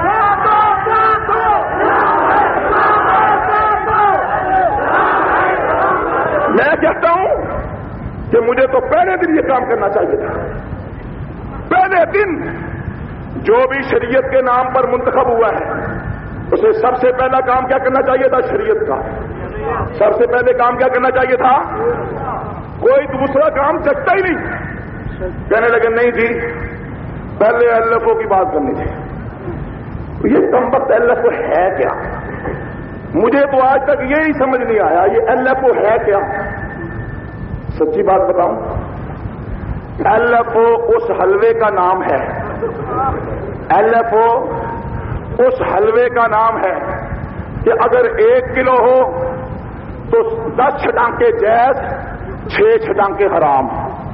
میں کہتا ہوں کہ مجھے تو پہلے دن یہ کام کرنا چاہیے تھا، پہلے دن جو بھی شریعت کے نام پر منتخب ہوا ہے اسے سب سے پہلا کام کیا کرنا چاہیے تھا؟ شریعت کا سب سے پہلے کام کیا کرنا چاہیے تھا؟ کوئی دوسرا کام چکتا ہی نہیں۔ کہنے لگے نہیں جی پہلے ایل ایف او کی بات کرنی تھی۔ یہ کم وقت ایل ایف او ہے کیا؟ مجھے تو آج تک یہی سمجھ نہیں آیا یہ ایل ایف او ہے کیا۔ سچی بات بتاؤں، ایل ایف او اس حلوے کا نام ہے، ایل ایف او اس حلوے کا نام ہے کہ اگر ایک کلو ہو تو دس چھٹانکے جائز، چھ چھٹانکے حرام۔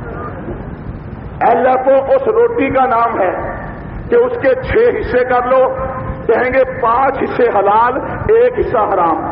ایل ایف او اس روٹی کا نام ہے کہ اس کے چھ حصے کر لو، کہیں گے پانچ حصے حلال، ایک حصہ حرام۔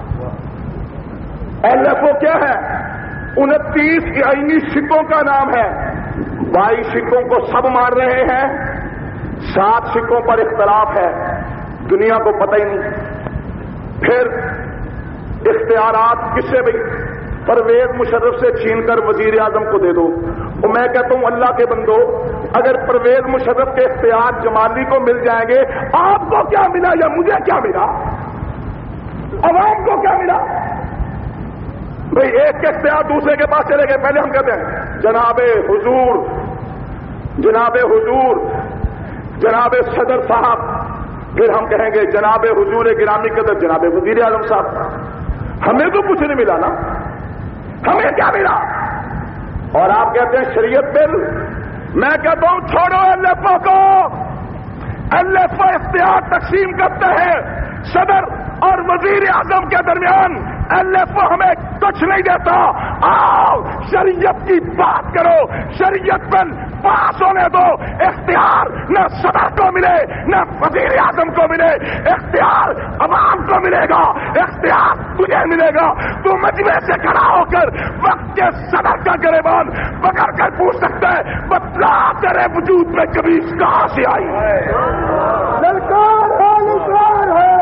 ایل ایف او کیا ہے؟ انتیس آئینی سکوں کا نام ہے، بائیس سکوں کو سب مان رہے ہیں، سات سکوں پر اختلاف ہے، دنیا کو پتہ ہی نہیں۔ پھر اختیارات کس سے بھی؟ پرویز مشرف سے چھین کر وزیر اعظم کو دے دو۔ اور میں کہتا ہوں اللہ کے بندو، اگر پرویز مشرف کے اختیار جمالی کو مل جائیں گے، آپ کو کیا ملا یا مجھے کیا ملا؟ عوام کو کیا ملا؟ بھئی ایک کے اختیار دوسرے کے پاس چلے گئے، پہلے ہم کہتے ہیں جناب حضور، جناب حضور، جناب صدر صاحب، پھر ہم کہیں گے جناب حضور گرامی قدر جناب وزیر اعظم صاحب۔ ہمیں تو کچھ نہیں ملا نا، ہمیں کیا ملا؟ اور آپ کہتے ہیں شریعت بل۔ میں کہتا ہوں چھوڑو ایل ایف او کو، ایل ایف او اختیار تقسیم کرتے ہیں صدر اور وزیر اعظم کے درمیان، ایل ایف او ہمیں کچھ نہیں دیتا۔ آؤ شریعت کی بات کرو، شریعت بل پاس ہونے دو۔ اختیار نہ صدر کو ملے نہ وزیر اعظم کو ملے، اختیار عوام کو کو ملے گا، اختیار تجھے ملے گا. تو مجمع سے کھڑا ہو کر وقت کے صدر کا گریبان پکڑ کر پوچھ سکتا ہے بتلا تیرے وجود میں کبھی کہاں سے آئی؟ سرکار ہے، للکار ہے،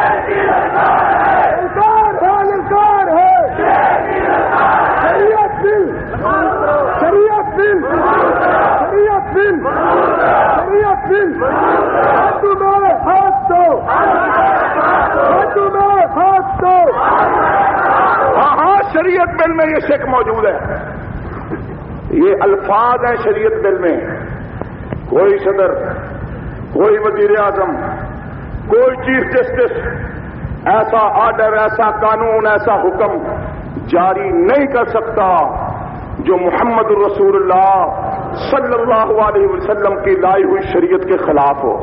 سرکار ہے، للکار ہے. شریعت بل، شریعت بل، شریعت بل، شریعت بل. ہاتھ میں ہاتھ دو، ہاتھ میں ہاتھ دو. ہاں ہاں شریعت بل میں یہ شک موجود ہے، یہ الفاظ ہیں شریعت بل میں. کوئی صدر، کوئی وزیر اعظم، کوئی چیف جسٹس ایسا آرڈر، ایسا قانون، ایسا حکم جاری نہیں کر سکتا جو محمد رسول اللہ صلی اللہ علیہ وسلم کی لائی ہوئی شریعت کے خلاف ہو.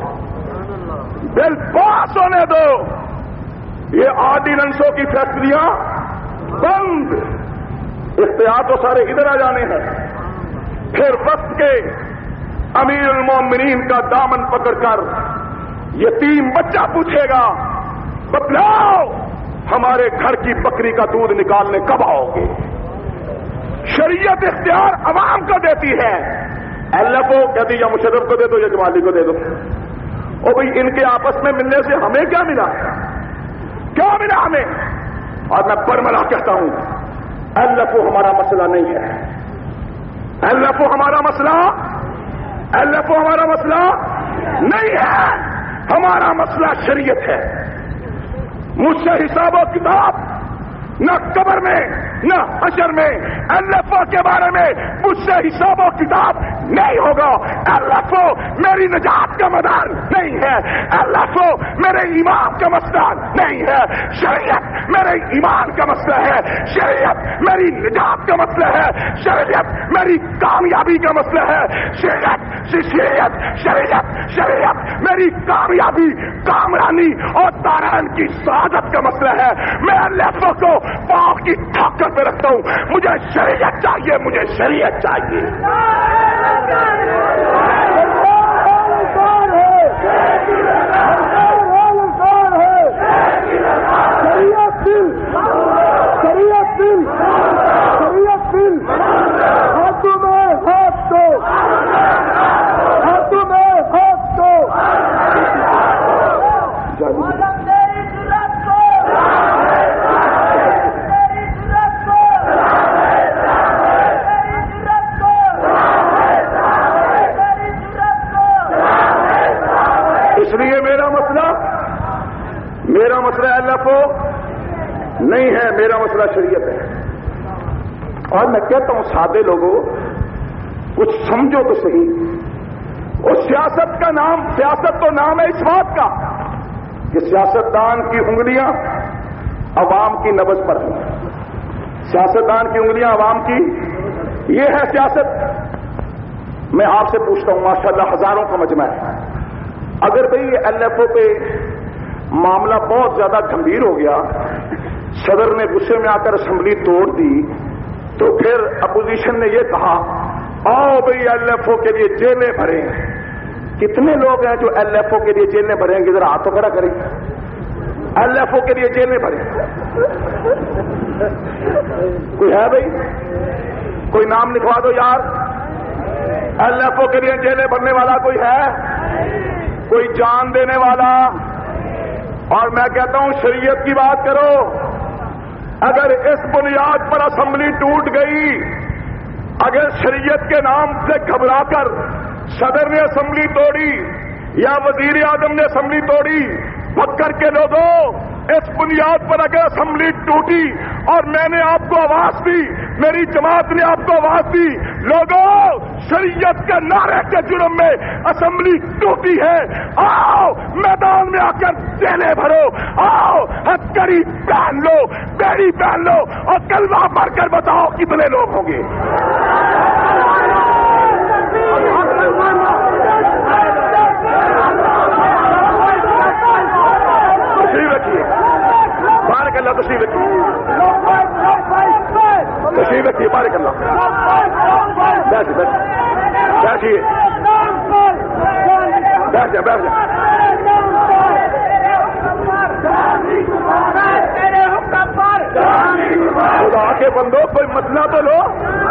بل پاس ہونے دو. یہ آرڈیننسوں کی فیکٹریاں بند. اختیار تو سارے ادھر آ جانے ہیں. پھر وقت کے امیر المومنین کا دامن پکڑ کر یتیم بچہ پوچھے گا بتلاؤ ہمارے گھر کی بکری کا دودھ نکالنے کب آؤ گے؟ شریعت اختیار عوام کو دیتی ہے. ایل ایف او کہتی یا مشرف کو دے دو یا جمالی کو دے دو. او بھائی ان کے آپس میں ملنے سے ہمیں کیا ملا؟ کیا ملا ہمیں؟ اور میں برملا کہتا ہوں ایل ایف او ہمارا مسئلہ نہیں ہے. ایل ایف او ہمارا مسئلہ ایل ایف او ہمارا مسئلہ نہیں ہے. ہمارا مسئلہ شریعت ہے. مجھ سے حساب و کتاب نہ قبر میں نہ حشر میں ایل ایف او کے بارے میں مجھ سے حساب و کتاب نہیں ہوگا. ایل ایف او میری نجات کا مدار نہیں ہے. ایل ایف او میرے ایمان کا مسئلہ نہیں ہے. شریعت میرے ایمان کا مسئلہ ہے. شریعت میری نجات کا مسئلہ ہے. شریعت میری کامیابی کا مسئلہ ہے. شریعت شریعت شریعت شریعت میری کامیابی، کامرانی اور تاران کی سعادت کا مسئلہ ہے. میں ایل ایف او کو پاؤں کی ٹھوکر پہ رکھتا ہوں. مجھے شریعت چاہیے، مجھے شریعت چاہیے. شریعت بل، شریعت بل، شریعت بل. ہاتھوں میں ہاتھ دو، ہاتھوں میں ہاتھ دو. اس لیے میرا مسئلہ میرا مسئلہ ایل ایف او نہیں ہے، میرا مسئلہ شریعت ہے. اور میں کہتا ہوں سادے لوگوں کچھ سمجھو تو صحیح. اور سیاست کا نام، سیاست تو نام ہے اس بات کا کہ سیاستدان کی انگلیاں عوام کی نبض پر ہیں. سیاستدان کی انگلیاں عوام کی، یہ ہے سیاست. میں آپ سے پوچھتا ہوں، ماشاءاللہ ہزاروں کا مجمع ہے، اگر بھئی یہ ایل ایف او پہ معاملہ بہت زیادہ گمبھیر ہو گیا، صدر نے غصے میں آ کر اسمبلی توڑ دی، تو پھر اپوزیشن نے یہ کہا آؤ بھئی ایل ایف او کے لیے جیلیں بھریں. کتنے لوگ ہیں جو ایل ایف او کے لیے جیلیں بھریں گے؟ ذرا ہاتھوں کھڑا کریں. ایل ایف او کے لیے جیلیں بھریں کوئی ہے بھئی؟ کوئی نام لکھوا دو یار. ایل ایف او کے لیے جیلیں بھرنے والا کوئی ہے؟ کوئی جان دینے والا؟ اور میں کہتا ہوں شریعت کی بات کرو. اگر اس بنیاد پر اسمبلی ٹوٹ گئی، اگر شریعت کے نام سے گھبرا کر صدر نے اسمبلی توڑی یا وزیر اعظم نے اسمبلی توڑی، پکڑ کے لوگوں اس بنیاد پر اگر اسمبلی ٹوٹی اور میں نے آپ کو آواز دی، میری جماعت نے آپ کو آواز دی، لوگوں شریعت کے نعرے کے جرم میں اسمبلی ٹوٹی ہے، آؤ میدان میں آ کر جیلیں بھرو، آؤ ہتھکڑی پہن لو، بیڑی پہن لو اور کلمہ پڑھ کر بتاؤ کتنے لوگ ہوں گے. تشریف رکھیے، بارک اللہ. تشریف رکھیے، تشریف رکھیے، بارک اللہ. بیٹھیے بیٹھیے بیٹھ جائیں بیٹھ جائیں. مسئلہ تو لو.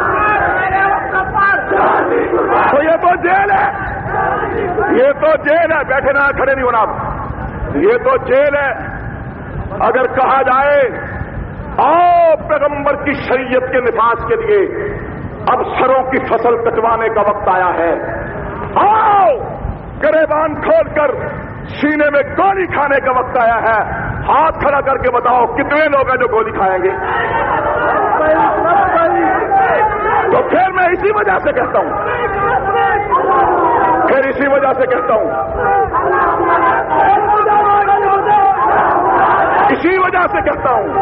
تو یہ تو جیل ہے, یہ تو جیل ہے. بیٹھے نہ, کھڑے نہیں ہونا. یہ تو جیل ہے. اگر کہا جائے آؤ پیغمبر کی شریعت کے نفاذ کے لیے اب سروں کی فصل کٹوانے کا وقت آیا ہے, آؤ گریبان کھول کر سینے میں گولی کھانے کا وقت آیا ہے, ہاتھ کھڑا کر کے بتاؤ کتنے لوگ ہیں جو گولی کھائیں گے؟ تو پھر میں اسی وجہ سے کہتا ہوں, پھر اسی وجہ سے کہتا ہوں, اسی وجہ سے کہتا ہوں,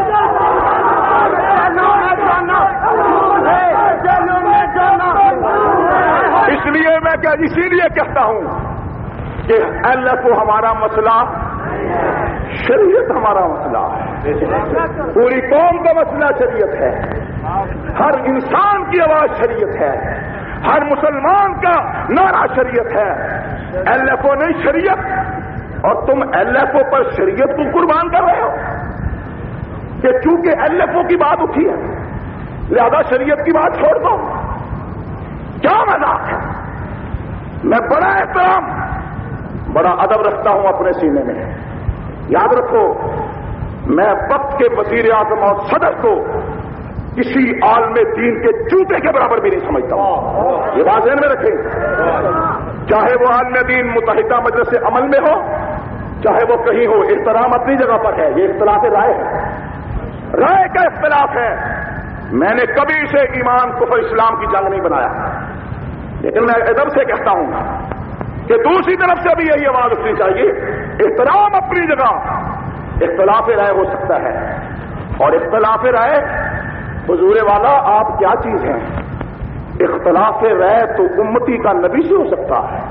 اس لیے میں کہ اسی لیے کہتا ہوں کہ ایل ایف او ہمارا مسئلہ, شریعت ہمارا مسئلہ ہے, پوری قوم کا مسئلہ شریعت ہے, ہر انسان کی آواز شریعت ہے, ہر مسلمان کا نعرہ شریعت ہے. ایل ایف او نہیں شریعت, اور تم ایل ایف او پر شریعت کو قربان کر رہے ہو کہ چونکہ ایل ایف او کی بات اٹھی ہے لہذا شریعت کی بات چھوڑ دو. کیا مذاق ہے؟ میں بڑا احترام, بڑا ادب رکھتا ہوں اپنے سینے میں. یاد رکھو, میں وقت کے وزیر اعظم اور صدر کو کسی عالم دین کے جوتے کے برابر بھی نہیں سمجھتا ہوں. یہ بات ذہن میں رکھیں, چاہے وہ عالم دین متحدہ مجلس عمل میں ہو, چاہے وہ کہیں ہو, احترام اپنی جگہ پر ہے. یہ اختلاف رائے ہے, رائے کا اختلاف ہے. میں نے کبھی اسے ایمان کفر اسلام کی جنگ نہیں بنایا, لیکن میں ادب سے کہتا ہوں کہ دوسری طرف سے بھی یہی آواز اٹھنی چاہیے, احترام اپنی جگہ, اختلاف رائے ہو سکتا ہے. اور اختلاف رائے, حضور والا آپ کیا چیز ہیں؟ اختلاف رائے تو امتی کا نبی سے ہو سکتا ہے.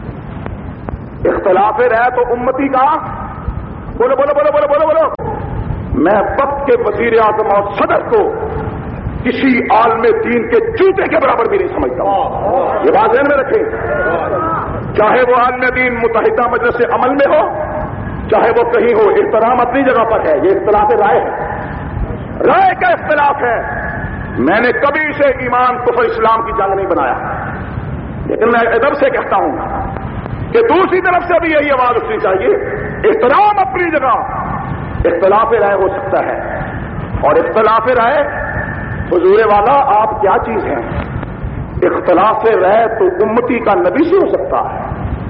اختلاف رائے تو امتی کا, بولو بولو بولو بولو بولو بولو. میں وقت کے وزیر اعظم اور صدر کو کسی عالم دین کے جوتے کے برابر بھی نہیں سمجھتا ہوں. یہ بات ذہن میں رکھیں, چاہے وہ عالم دین متحدہ مجلس عمل میں ہو, چاہے وہ کہیں ہو, احترام اپنی جگہ پر ہے. یہ اختلاف رائے ہے, رائے کا اختلاف ہے. میں نے کبھی اسے ایمان کفر اسلام کی جنگ نہیں بنایا, لیکن میں ادب سے کہتا ہوں کہ دوسری طرف سے بھی یہی آواز اٹھنی چاہیے, احترام اپنی جگہ, اختلاف رائے ہو سکتا ہے. اور اختلاف رائے, حضور والا آپ کیا چیز ہیں؟ اختلاف رائے تو امتی کا نبی سے ہو سکتا ہے.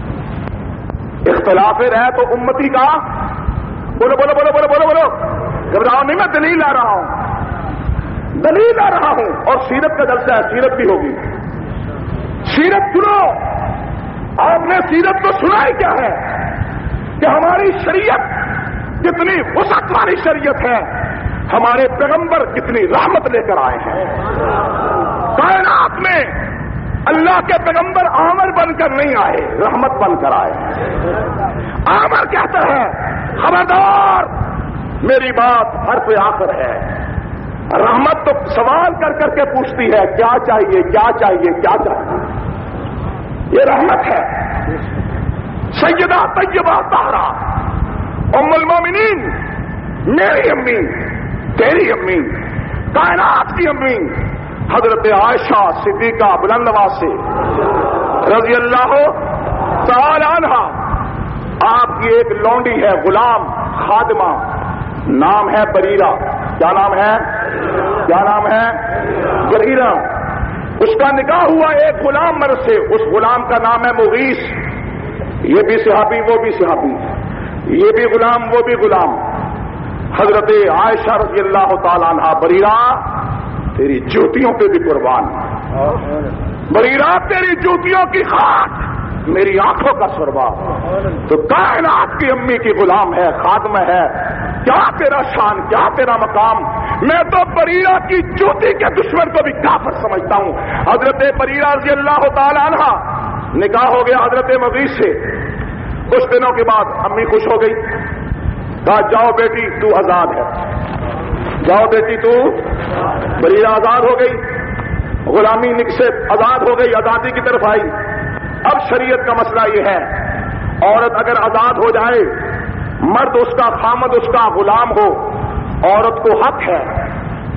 اختلاف رائے تو امتی کا, بولو بولو بولو بولو بولو بولو. گھبراؤ نہیں, میں دلیل لا رہا ہوں, دلیل لا رہا ہوں. اور سیرت کا جلسہ ہے, سیرت بھی ہوگی. سیرت سنو. آپ نے سیرت کو سنا ہی کیا ہے کہ ہماری شریعت کتنی وسعت والی شریعت ہے, ہمارے پیغمبر کتنی رحمت لے کر آئے ہیں. کائنات میں اللہ کے پیغمبر آمر بن کر نہیں آئے, رحمت بن کر آئے. آمر کہتا ہے خبردار میری بات حرف آخر ہے. رحمت تو سوال کر کر کے پوچھتی ہے کیا چاہیے کیا چاہیے کیا چاہیے. یہ رحمت ہے. سیدہ طیبہ طاہرہ ام المومنین, میری امی, تیری امی, کائنات کی امی حضرت عائشہ صدیقہ بلندواز سے رضی اللہ تعالی عنہا, آپ کی ایک لونڈی ہے, غلام خادمہ, نام ہے بریرہ. کیا نام ہے؟ کیا نام ہے؟ بریرہ. اس کا نکاح ہوا ایک غلام مرد سے, اس غلام کا نام ہے مغیث. یہ بھی صحابی وہ بھی صحابی, یہ بھی غلام وہ بھی غلام. حضرت عائشہ رضی اللہ تعالی عنہا, بریرہ تیری جوتیوں پہ بھی قربان, بریرہ تیری جوتیوں کی خاک میری آنکھوں کا سربا. تو کائنات کی امی کی غلام ہے, خادم ہے. کیا تیرا شان, کیا تیرا مقام. میں تو بریرہ کی جوتی کے دشمن کو بھی کافر سمجھتا ہوں. حضرت بریرہ رضی اللہ تعالی عنہا نکاح ہو گیا حضرت مغیث سے. کچھ دنوں کے بعد امی خوش ہو گئی, کہا جاؤ بیٹی تو آزاد ہے, جاؤ بیٹی تو. بریرہ آزاد ہو گئی, غلامی نک سے آزاد ہو گئی, آزادی کی طرف آئی. اب شریعت کا مسئلہ یہ ہے, عورت اگر آزاد ہو جائے, مرد اس کا خامد اس کا غلام ہو, عورت کو حق ہے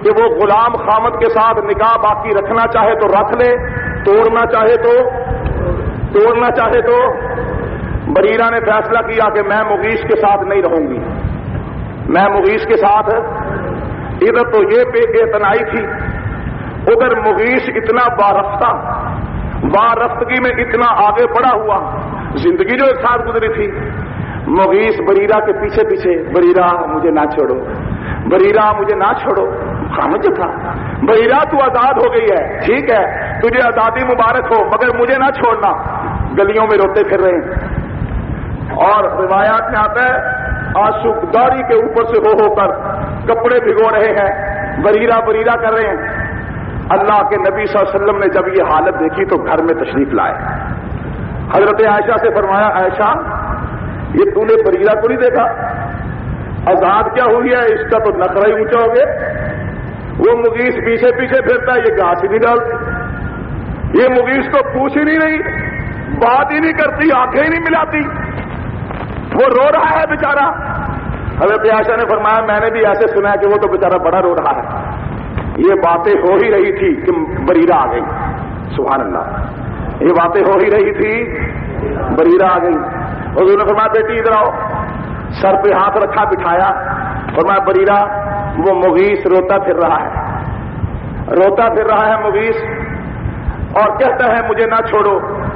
کہ وہ غلام خامد کے ساتھ نکاح باقی رکھنا چاہے تو رکھ لے، توڑنا چاہے تو توڑنا چاہے تو بریرہ نے فیصلہ کیا کہ میں مغیث کے ساتھ نہیں رہوں گی، میں مغیث کے ساتھ. ادھر تو یہ بے اعتنائی تھی، ادھر مغیث اتنا وارفتہ، وارفتگی میں اتنا آگے بڑھا ہوا، زندگی جو ایک ساتھ گزری تھی. مغیث بریرہ کے پیچھے پیچھے، بریرہ مجھے نہ چھوڑو، بریرہ مجھے نہ چھوڑو. خامد جو تھا، بریرہ تو آزاد ہو گئی ہے، ٹھیک ہے تجھے آزادی مبارک ہو، مگر مجھے نہ چھوڑنا. گلیوں میں روتے پھر رہے ہیں، اور روایات میں آتا ہے آشوکداری کے اوپر سے ہو ہو کر کپڑے بھگو رہے ہیں، بریرہ بریرہ کر رہے ہیں. اللہ کے نبی صلی اللہ علیہ وسلم نے جب یہ حالت دیکھی تو گھر میں تشریف لائے. حضرت عائشہ سے فرمایا، عائشہ یہ تو نے بریرہ کو نہیں دیکھا؟ آزاد کیا ہوئی ہے، اس کا تو نخرہ ہی اونچا ہو گیا. وہ مغیث پیچھے پیچھے پھرتا ہے، یہ گھاس ہی نہیں ڈالتی، یہ مغیث کو پوچھ ہی نہیں رہی، بات ہی نہیں کرتی، آنکھیں ہی نہیں ملاتی، وہ رو رہا ہے بیچارہ. حضرت عائشہ نے فرمایا، میں نے بھی ایسے سنا ہے کہ وہ تو بیچارہ بڑا رو رہا ہے. یہ باتیں ہو ہی رہی تھی کہ بریرہ آ گئی. سبحان اللہ، یہ باتیں ہو ہی رہی تھی، بریرہ آ گئی. حضور نے فرمایا، بیٹی ادھر آؤ. سر پہ ہاتھ رکھا، بٹھایا، فرمایا بریرہ وہ مغیث روتا پھر رہا ہے، روتا پھر رہا ہے مغیث، اور کہتا ہے مجھے نہ چھوڑو،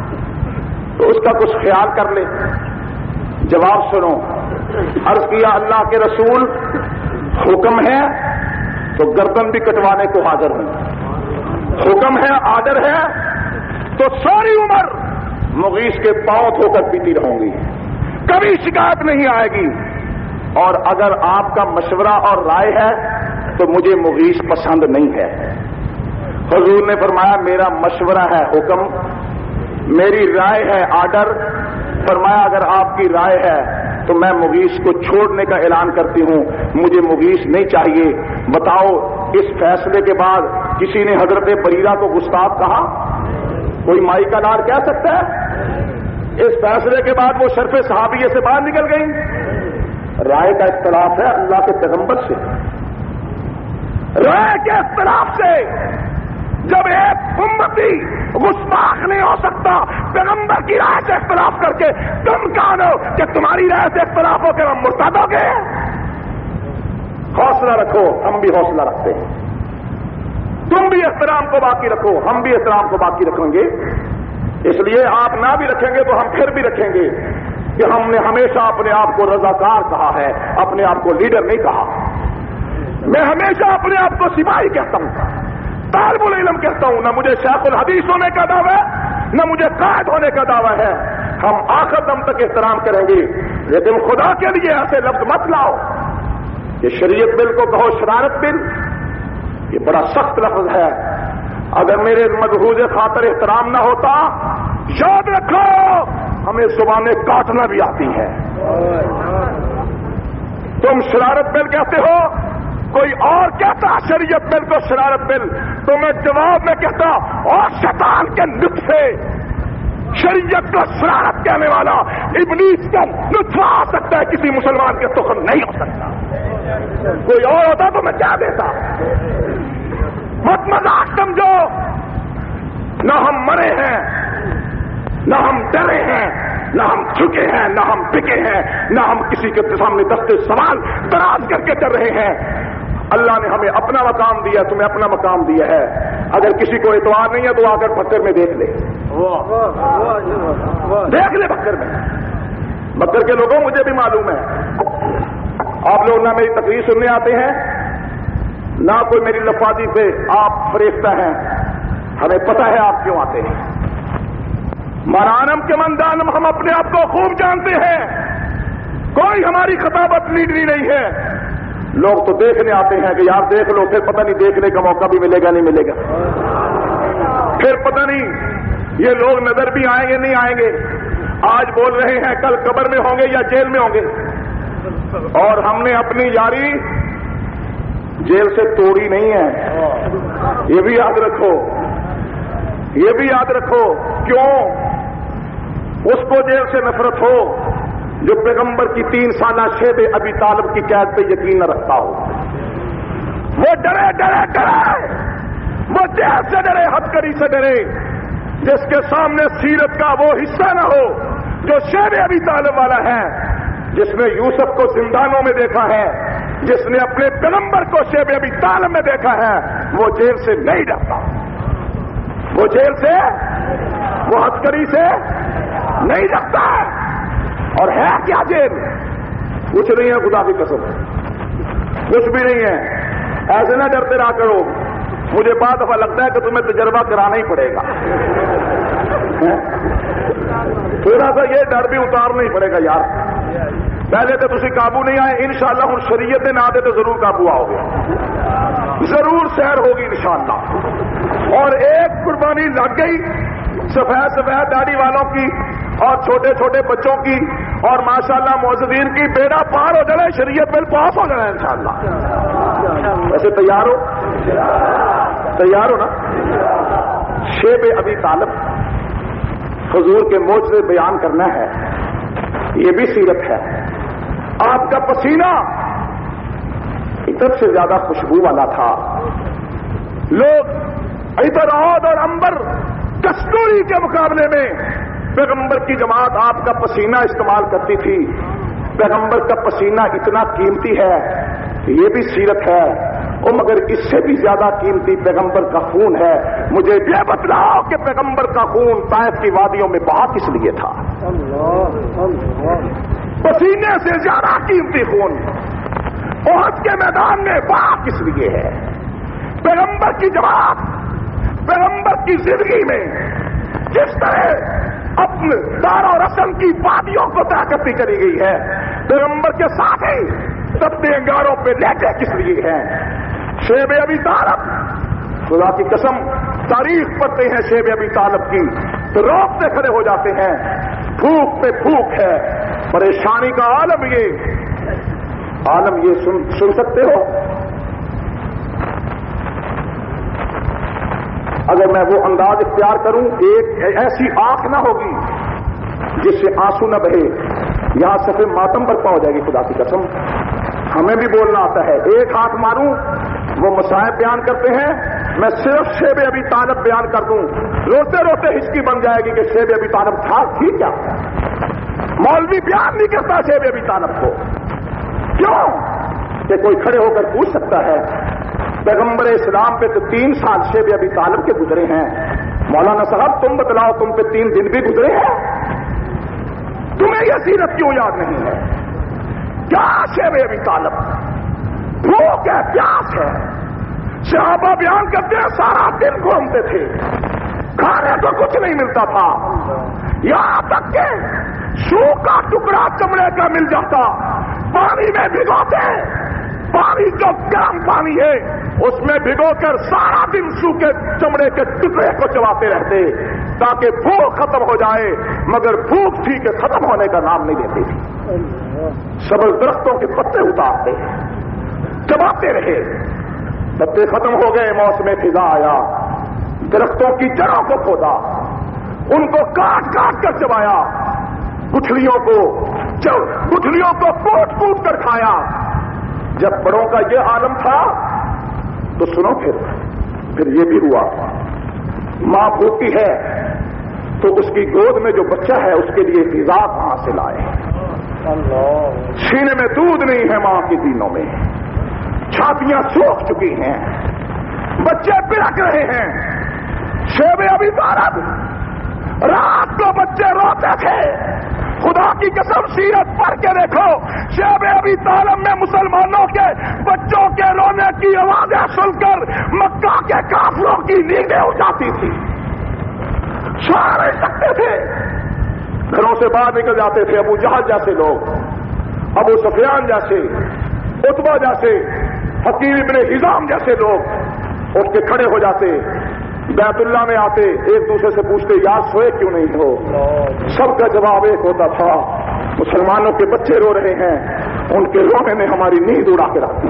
تو اس کا کچھ خیال کر لے. جواب سنو. عرض کیا، اللہ کے رسول حکم ہے تو گردن بھی کٹوانے کو حاضر ہوں، حکم ہے، آرڈر ہے تو ساری عمر مغیث کے پاؤں دھو کر پیتی رہوں گی، کبھی شکایت نہیں آئے گی. اور اگر آپ کا مشورہ اور رائے ہے تو مجھے مغیث پسند نہیں ہے. حضور نے فرمایا، میرا مشورہ ہے حکم، میری رائے ہے آرڈر. فرمایا اگر آپ کی رائے ہے تو میں مغیث کو چھوڑنے کا اعلان کرتی ہوں، مجھے مغیث نہیں چاہیے. بتاؤ، اس فیصلے کے بعد کسی نے حضرت بریرہ کو گستاخ کہا؟ کوئی مائی کا لاڈ کہہ سکتا ہے؟ اس فیصلے کے بعد وہ شرف صحابیہ سے باہر نکل گئی. رائے کا اختلاف ہے اللہ کے پیغمبر سے، رائے کے اختلاف سے. جب ایک امتی گستاخ نہیں ہو سکتا پیغمبر کی رائے سے اختلاف کر کے، تم کون ہو کہ تمہاری رائے سے اختلاف ہو کے ہم مرتد ہو گئے؟ حوصلہ رکھو، ہم بھی حوصلہ رکھتے ہیں. تم بھی احترام کو باقی رکھو، ہم بھی احترام کو باقی رکھیں گے. اس لیے آپ نہ بھی رکھیں گے تو ہم پھر بھی رکھیں گے کہ ہم نے ہمیشہ اپنے آپ کو رضاکار کہا ہے، اپنے آپ کو لیڈر نہیں کہا. میں ہمیشہ اپنے آپ کو سپاہی کہتا ہوں، طالب العلم کہتا ہوں. نہ مجھے شیخ الحدیث ہونے کا دعویٰ ہے، نہ مجھے قائد ہونے کا دعویٰ ہے. ہم آخر دم تک احترام کریں گے، لیکن خدا کے لیے ایسے لفظ مت لاؤ کہ شریعت بل کو کہو شرارت بل. یہ بڑا سخت لفظ ہے. اگر میرے مجہوز خاطر احترام نہ ہوتا، یاد رکھو ہمیں زبانیں کاٹنا بھی آتی ہے. تم شرارت بل کہتے ہو، کوئی اور کہتا شریعت بل کو شرارت بل، تو میں جواب میں کہتا، اور شیطان کے نطفے شریعت کو شرارت کہنے والا ابلیس کا نطفہ آ سکتا ہے، کسی مسلمان کے تخم نہیں ہو سکتا. کوئی اور ہوتا تو میں کیا دیتا. مت مذاق سمجھو. نہ ہم مرے ہیں، نہ ہم ڈرے ہیں، نہ ہم جھکے ہیں، نہ ہم بکے ہیں، نہ ہم کسی کے سامنے دستے سوال دراز کر کے چل رہے ہیں. اللہ نے ہمیں اپنا مقام دیا، تمہیں اپنا مقام دیا ہے. اگر کسی کو اعتبار نہیں ہے تو آ کر بکر میں دیکھ لے، دیکھ لے بکر میں. بکر کے لوگوں مجھے بھی معلوم ہے، آپ لوگ نہ میری تقریر سننے آتے ہیں، نہ کوئی میری لفاظی سے آپ فریفتہ ہیں. ہمیں پتہ ہے آپ کیوں آتے ہیں. مارانم کے مندانم ہم اپنے آپ کو خوب جانتے ہیں. کوئی ہماری خطابت لیڈری نہیں ہے. لوگ تو دیکھنے آتے ہیں کہ یار دیکھ لو، پھر پتہ نہیں دیکھنے کا موقع بھی ملے گا نہیں ملے گا، پھر پتہ نہیں یہ لوگ نظر بھی آئیں گے نہیں آئیں گے. آج بول رہے ہیں کل قبر میں ہوں گے یا جیل میں ہوں گے. اور ہم نے اپنی یاری جیل سے توڑی نہیں ہے، یہ بھی یاد رکھو، یہ بھی یاد رکھو. کیوں؟ اس کو جیل سے نفرت ہو جو پیغمبر کی تین سالہ شیب ابی طالب کی قید پہ یقین نہ رکھتا ہو. وہ ڈرے ڈرے ڈرے، وہ جیل سے ڈرے، ہتکڑی سے ڈرے، جس کے سامنے سیرت کا وہ حصہ نہ ہو جو شیب ابی طالب والا ہے، جس نے یوسف کو زندانوں میں دیکھا ہے، جس نے اپنے پیغمبر کو شیب ابی طالب میں دیکھا ہے، وہ جیل سے نہیں ڈرتا، وہ جیل سے، وہ ہتکڑی سے نہیں ڈرتا ہے۔ اور ہے کیا جیل؟ کچھ نہیں ہے، خدا کی قسم کچھ بھی نہیں ہے۔ ایسے نہ ڈرتے رہا کرو، مجھے بعض دفعہ لگتا ہے کہ تمہیں تجربہ کرانا ہی پڑے گا، تھوڑا سا یہ ڈر بھی اتارنا ہی پڑے گا یار۔ پہلے تو تسی قابو نہیں آئے، انشاءاللہ ہوں شریعت نہ دے تو ضرور قابو آؤ گے، ضرور سیر ہوگی انشاءاللہ۔ اور ایک قربانی لگ گئی سفید سفید داڑھی والوں کی اور چھوٹے چھوٹے بچوں کی اور ماشاءاللہ معززین کی، بیڑا پار ہو جائے، شریعت بل پاس ہو جائے انشاءاللہ۔ ویسے تیار ہو؟ تیار ہو نا؟ شیب ابی طالب حضور کے معجزے بیان کرنا ہے، یہ بھی سیرت ہے۔ آپ کا پسینہ ادھر سے زیادہ خوشبو والا تھا، لوگ ادھر عود اور عنبر کستوری کے مقابلے میں پیغمبر کی جماعت آپ کا پسینہ استعمال کرتی تھی۔ پیغمبر کا پسینہ اتنا قیمتی ہے، یہ بھی سیرت ہے، اور مگر اس سے بھی زیادہ قیمتی پیغمبر کا خون ہے۔ مجھے یہ بتلاؤ کہ پیغمبر کا خون طائف کی وادیوں میں بہا کس لیے تھا؟ پسینے سے زیادہ قیمتی خون احد کے میدان میں بہا کس لیے ہے؟ پیغمبر کی جماعت پیغمبر کی زندگی میں جس طرح اپنے دار و رسم کی وادیوں کو طاقتی کری گئی ہے، پیغمبر کے ساتھ ہی تبتے انگاروں پہ لیٹے کس لیے ہیں؟ شیب ابی طالب، خدا کی قسم تاریخ پڑھتے ہیں شیب ابی طالب کی تو روکتے کھڑے ہو جاتے ہیں، پھوک پہ پھوک ہے، پریشانی کا عالم یہ عالم یہ سن, سن سکتے ہو؟ اگر میں وہ انداز اختیار کروں، ایک ایسی آنکھ نہ ہوگی جس سے آنسو نہ بہے، یہاں صرف ماتم برپا ہو جائے گی، خدا کی قسم۔ ہمیں بھی بولنا آتا ہے، ایک ہاتھ ماروں وہ مصائب بیان کرتے ہیں، میں صرف شیب ابی طالب بیان کر دوں، روتے روتے ہچکی بن جائے گی کہ شیب ابی طالب تھا تھی کیا؟ مولوی بیان نہیں کرتا شیب ابی طالب کو، کیوں کہ کوئی کھڑے ہو کر پوچھ سکتا ہے پیغمبر اسلام پہ تو تین سال شیب ابی طالب کے گزرے ہیں، مولانا صاحب تم بتلاؤ تم پہ تین دن بھی گزرے ہیں؟ تمہیں یہ سیرت کیوں یاد نہیں ہے؟ کیا شیب ابی طالب بھوک ہے، پیاس ہے، صحابہ بیان کرتے ہیں سارا دن گھومتے تھے، کھانے کو کچھ نہیں ملتا تھا، یہاں تک کہ سو کا ٹکڑا چمڑے کا مل جاتا، پانی میں بھگوتے، پانی جو گرم پانی ہے اس میں بھگو کر سارا دن سوکھے چمڑے کے ٹکڑے کو چباتے رہتے تاکہ بھوک ختم ہو جائے، مگر بھوک تھی کہ ختم ہونے کا نام نہیں لیتی تھی۔ سبز درختوں کے پتے اتارتے چباتے رہے، پتے ختم ہو گئے، موسم خزاں آیا، درختوں کی جڑوں کو کھودا، ان کو کاٹ کاٹ کر چبایا، گٹھلیوں کو گٹھلیوں کو کوٹ کوٹ کر کھایا۔ جب بڑوں کا یہ عالم تھا تو سنو پھر پھر یہ بھی ہوا، ماں بھوکی ہے تو اس کی گود میں جو بچہ ہے اس کے لیے غذا کہاں سے لائے؟ سینے میں دودھ نہیں ہے ماں کی دینوں میں، چھاتیاں سوکھ چکی ہیں، بچے بلک رہے ہیں۔ شیب ابی طالب رات کو بچے روتے تھے، خدا کی قسم سیرت پڑھ کے دیکھو، شیب ابی طالب میں مسلمانوں کے بچوں کے رونے کی آوازیں سن کر مکہ کے کافروں کی نیندیں اڑ جاتی تھی، سو نہیں سکتے تھے، گھروں سے باہر نکل جاتے تھے۔ ابو جہل جیسے لوگ، ابو سفیان جیسے، عتبہ جیسے، حکیم ابن ہزام جیسے لوگ اٹھ کے کھڑے ہو جاتے، بیت اللہ میں آتے، ایک دوسرے سے پوچھتے یار سوئے کیوں نہیں ہو؟ سب کا جواب ایک ہوتا تھا، مسلمانوں کے بچے رو رہے ہیں، ان کے رونے میں ہماری نیند اڑا کے رکھتی۔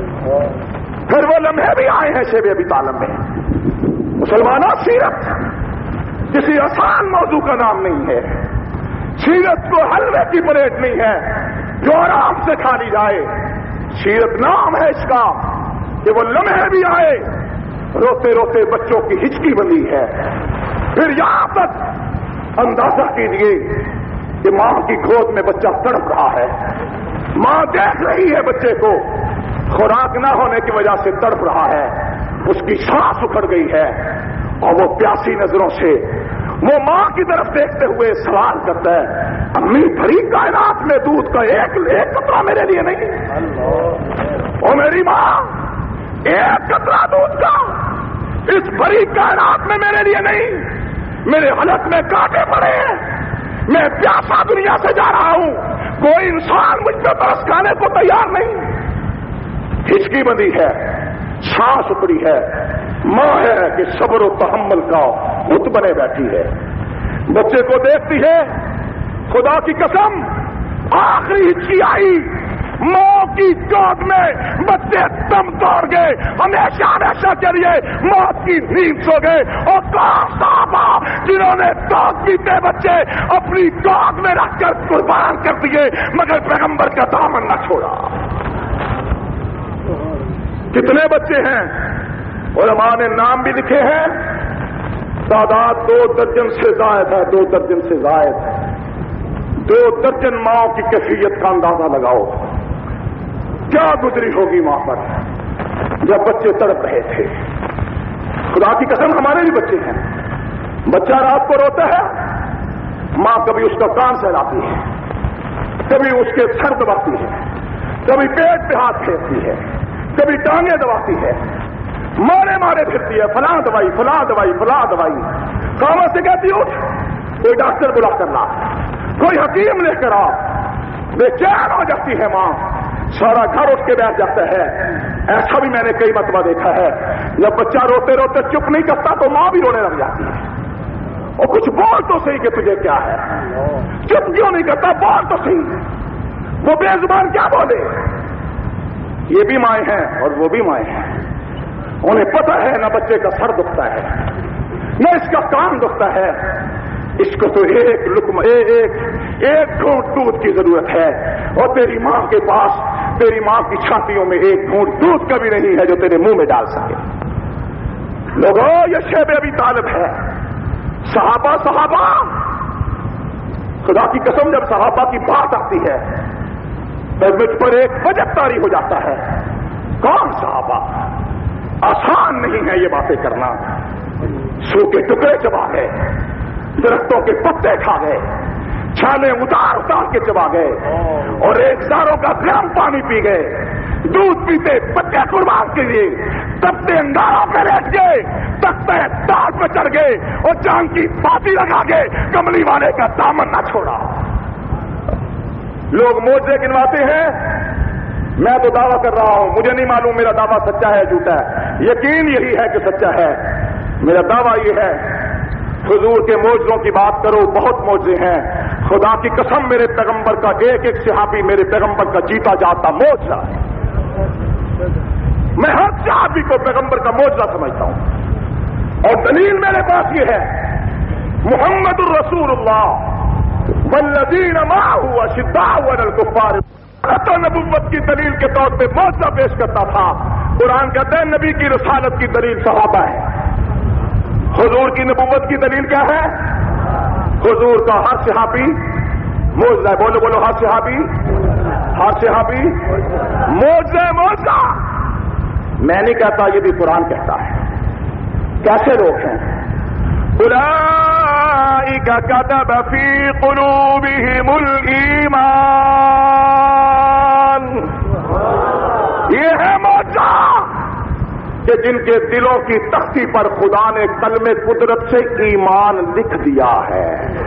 پھر وہ لمحے بھی آئے ہیں شیب ابی طالب میں۔ مسلمانوں، سیرت کسی آسان موضوع کا نام نہیں ہے، سیرت کو حلوے کی پلیٹ نہیں ہے جو آرام سے کھا لی جائے، سیرت نام ہے اس کا، کہ وہ لمحے بھی آئے روتے روتے بچوں کی ہچکی بندی ہے. پھر یہاں تک اندازہ کیجیے کہ ماں کی گود میں بچہ تڑپ رہا ہے, ماں دیکھ رہی ہے بچے کو, خوراک نہ ہونے کی وجہ سے تڑپ رہا ہے, اس کی سانس اکھڑ گئی ہے, اور وہ پیاسی نظروں سے وہ ماں کی طرف دیکھتے ہوئے سوال کرتا ہے, امی بھری کائنات میں دودھ کا ایک ایک قطرہ میرے لیے نہیں؟ او میری ماں, ایک قطرہ دودھ کا اس بھری کائنات میں میرے لیے نہیں؟ میرے حلق میں کانٹے پڑے ہیں, میں پیاسا دنیا سے جا رہا ہوں, کوئی انسان مجھ پہ برس کھانے کو تیار نہیں. ہچکی بندی ہے, سانس اکڑی ہے, ماں ہے کہ صبر و تحمل کا بت بنے بیٹھی ہے. بچے کو دیکھتی ہے, خدا کی قسم آخری ہچکی آئی, ماں کی گود میں بچے دم توڑ گئے, ہمیشہ ہمیشہ کے لیے موت کی نیند سو گئے. اور کام صحابہ جنہوں نے دودھ پیتے بچے اپنی گود میں رکھ کر قربان کر دیے, مگر پیغمبر کا دامن نہ چھوڑا. کتنے بچے ہیں؟ علماء نے نام بھی لکھے ہیں, تعداد دو درجن سے زائد ہے, دو درجن سے زائد. دو درجن ماؤں کی کیفیت کا اندازہ لگاؤ, کیا گزری ہوگی ماں پر جب بچے تڑپ رہے تھے. خدا کی قسم ہمارے بھی بچے ہیں, بچہ رات کو روتا ہے, ماں کبھی اس کا کان سہلاتی ہے, کبھی اس کے سر دباتی ہے, کبھی پیٹ پہ ہاتھ پھیرتی ہے, کبھی ٹانگیں دباتی ہے, مارے مارے پھرتی ہے, فلاں دوائی فلاں دوائی فلاں دوائی. کاموں سے کہتی اٹھ, کوئی ڈاکٹر بلا کر لا, کوئی حکیم لے کر آ. بے چین ہو جاتی ہے ماں, سارا گھر اٹھ کے بیٹھ جاتا ہے. ایسا بھی میں نے کئی مرتبہ دیکھا ہے, جب بچہ روتے روتے چپ نہیں کرتا تو ماں بھی رونے لگ جاتی ہے. اور کچھ بول تو صحیح کہ تجھے کیا ہے, چپ کیوں نہیں کرتا, بول تو صحیح, وہ بے زبان کیا بولے. یہ بھی مائیں ہیں اور وہ بھی مائیں ہیں, انہیں پتہ ہے نہ بچے کا سر دکھتا ہے نہ اس کا کان دکھتا ہے, اس کو تو ایک لقمہ ایک ایک گھونٹ دودھ کی ضرورت ہے, اور تیری ماں کے پاس تیری ماں کی چھاتیوں میں ایک گھونٹ دودھ کا بھی نہیں ہے جو تیرے منہ میں ڈال سکے. لوگوں یہ شیب ابی طالب ہے. صحابہ صحابہ خدا کی قسم جب صحابہ کی بات آتی ہے تو مجھ پر ایک وجب طاری ہو جاتا ہے. کون صحابہ؟ آسان نہیں ہے یہ باتیں کرنا. سو کے ٹکڑے چبا گئے, درختوں کے پتے کھا گئے, چھالے اتار اتار کے چبا گئے, اور ایک ساروں کا گرم پانی پی گئے, دودھ پیتے پتے قربان کے لیے تپتے انگاروں پہ بیٹھ گئے, تختے تار پہ چڑھ گئے, اور چاند کی پاتی لگا گئے, کملی والے کا دامن نہ چھوڑا. لوگ معجزے گنواتے ہیں, میں تو دعویٰ کر رہا ہوں, مجھے نہیں معلوم میرا دعویٰ سچا ہے جھوٹا ہے, یقین یہی ہے کہ سچا ہے. میرا دعویٰ یہ ہے, حضور کے معجزوں کی بات کرو, بہت معجزے ہیں. خدا کی قسم میرے پیغمبر کا ایک ایک صحابی میرے پیغمبر کا جیتا جاتا معجزہ ہے. میں ہر صحابی کو پیغمبر کا معجزہ سمجھتا ہوں, اور دلیل میرے پاس یہ ہے, محمد الرسول اللہ والذین معہ اشداء علی الکفار. تو نبوت کی دلیل کے طور پہ معجزہ پیش کرتا تھا. قرآن کہتا ہے نبی کی رسالت کی دلیل صحابہ ہے. حضور کی نبوت کی دلیل کیا ہے؟ حضور کا ہر صحابی معجزہ ہے. بولو بولو, ہر صحابی ہر صحابی معجزہ معجزہ. میں نہیں کہتا, یہ بھی قرآن کہتا ہے. کیسے لوگ ہیں؟ اولئک کتب فی قلوبہم الایمان. یہ ہے معجزہ کہ جن کے دلوں کی تختی پر خدا نے قلم قدرت سے ایمان لکھ دیا ہے.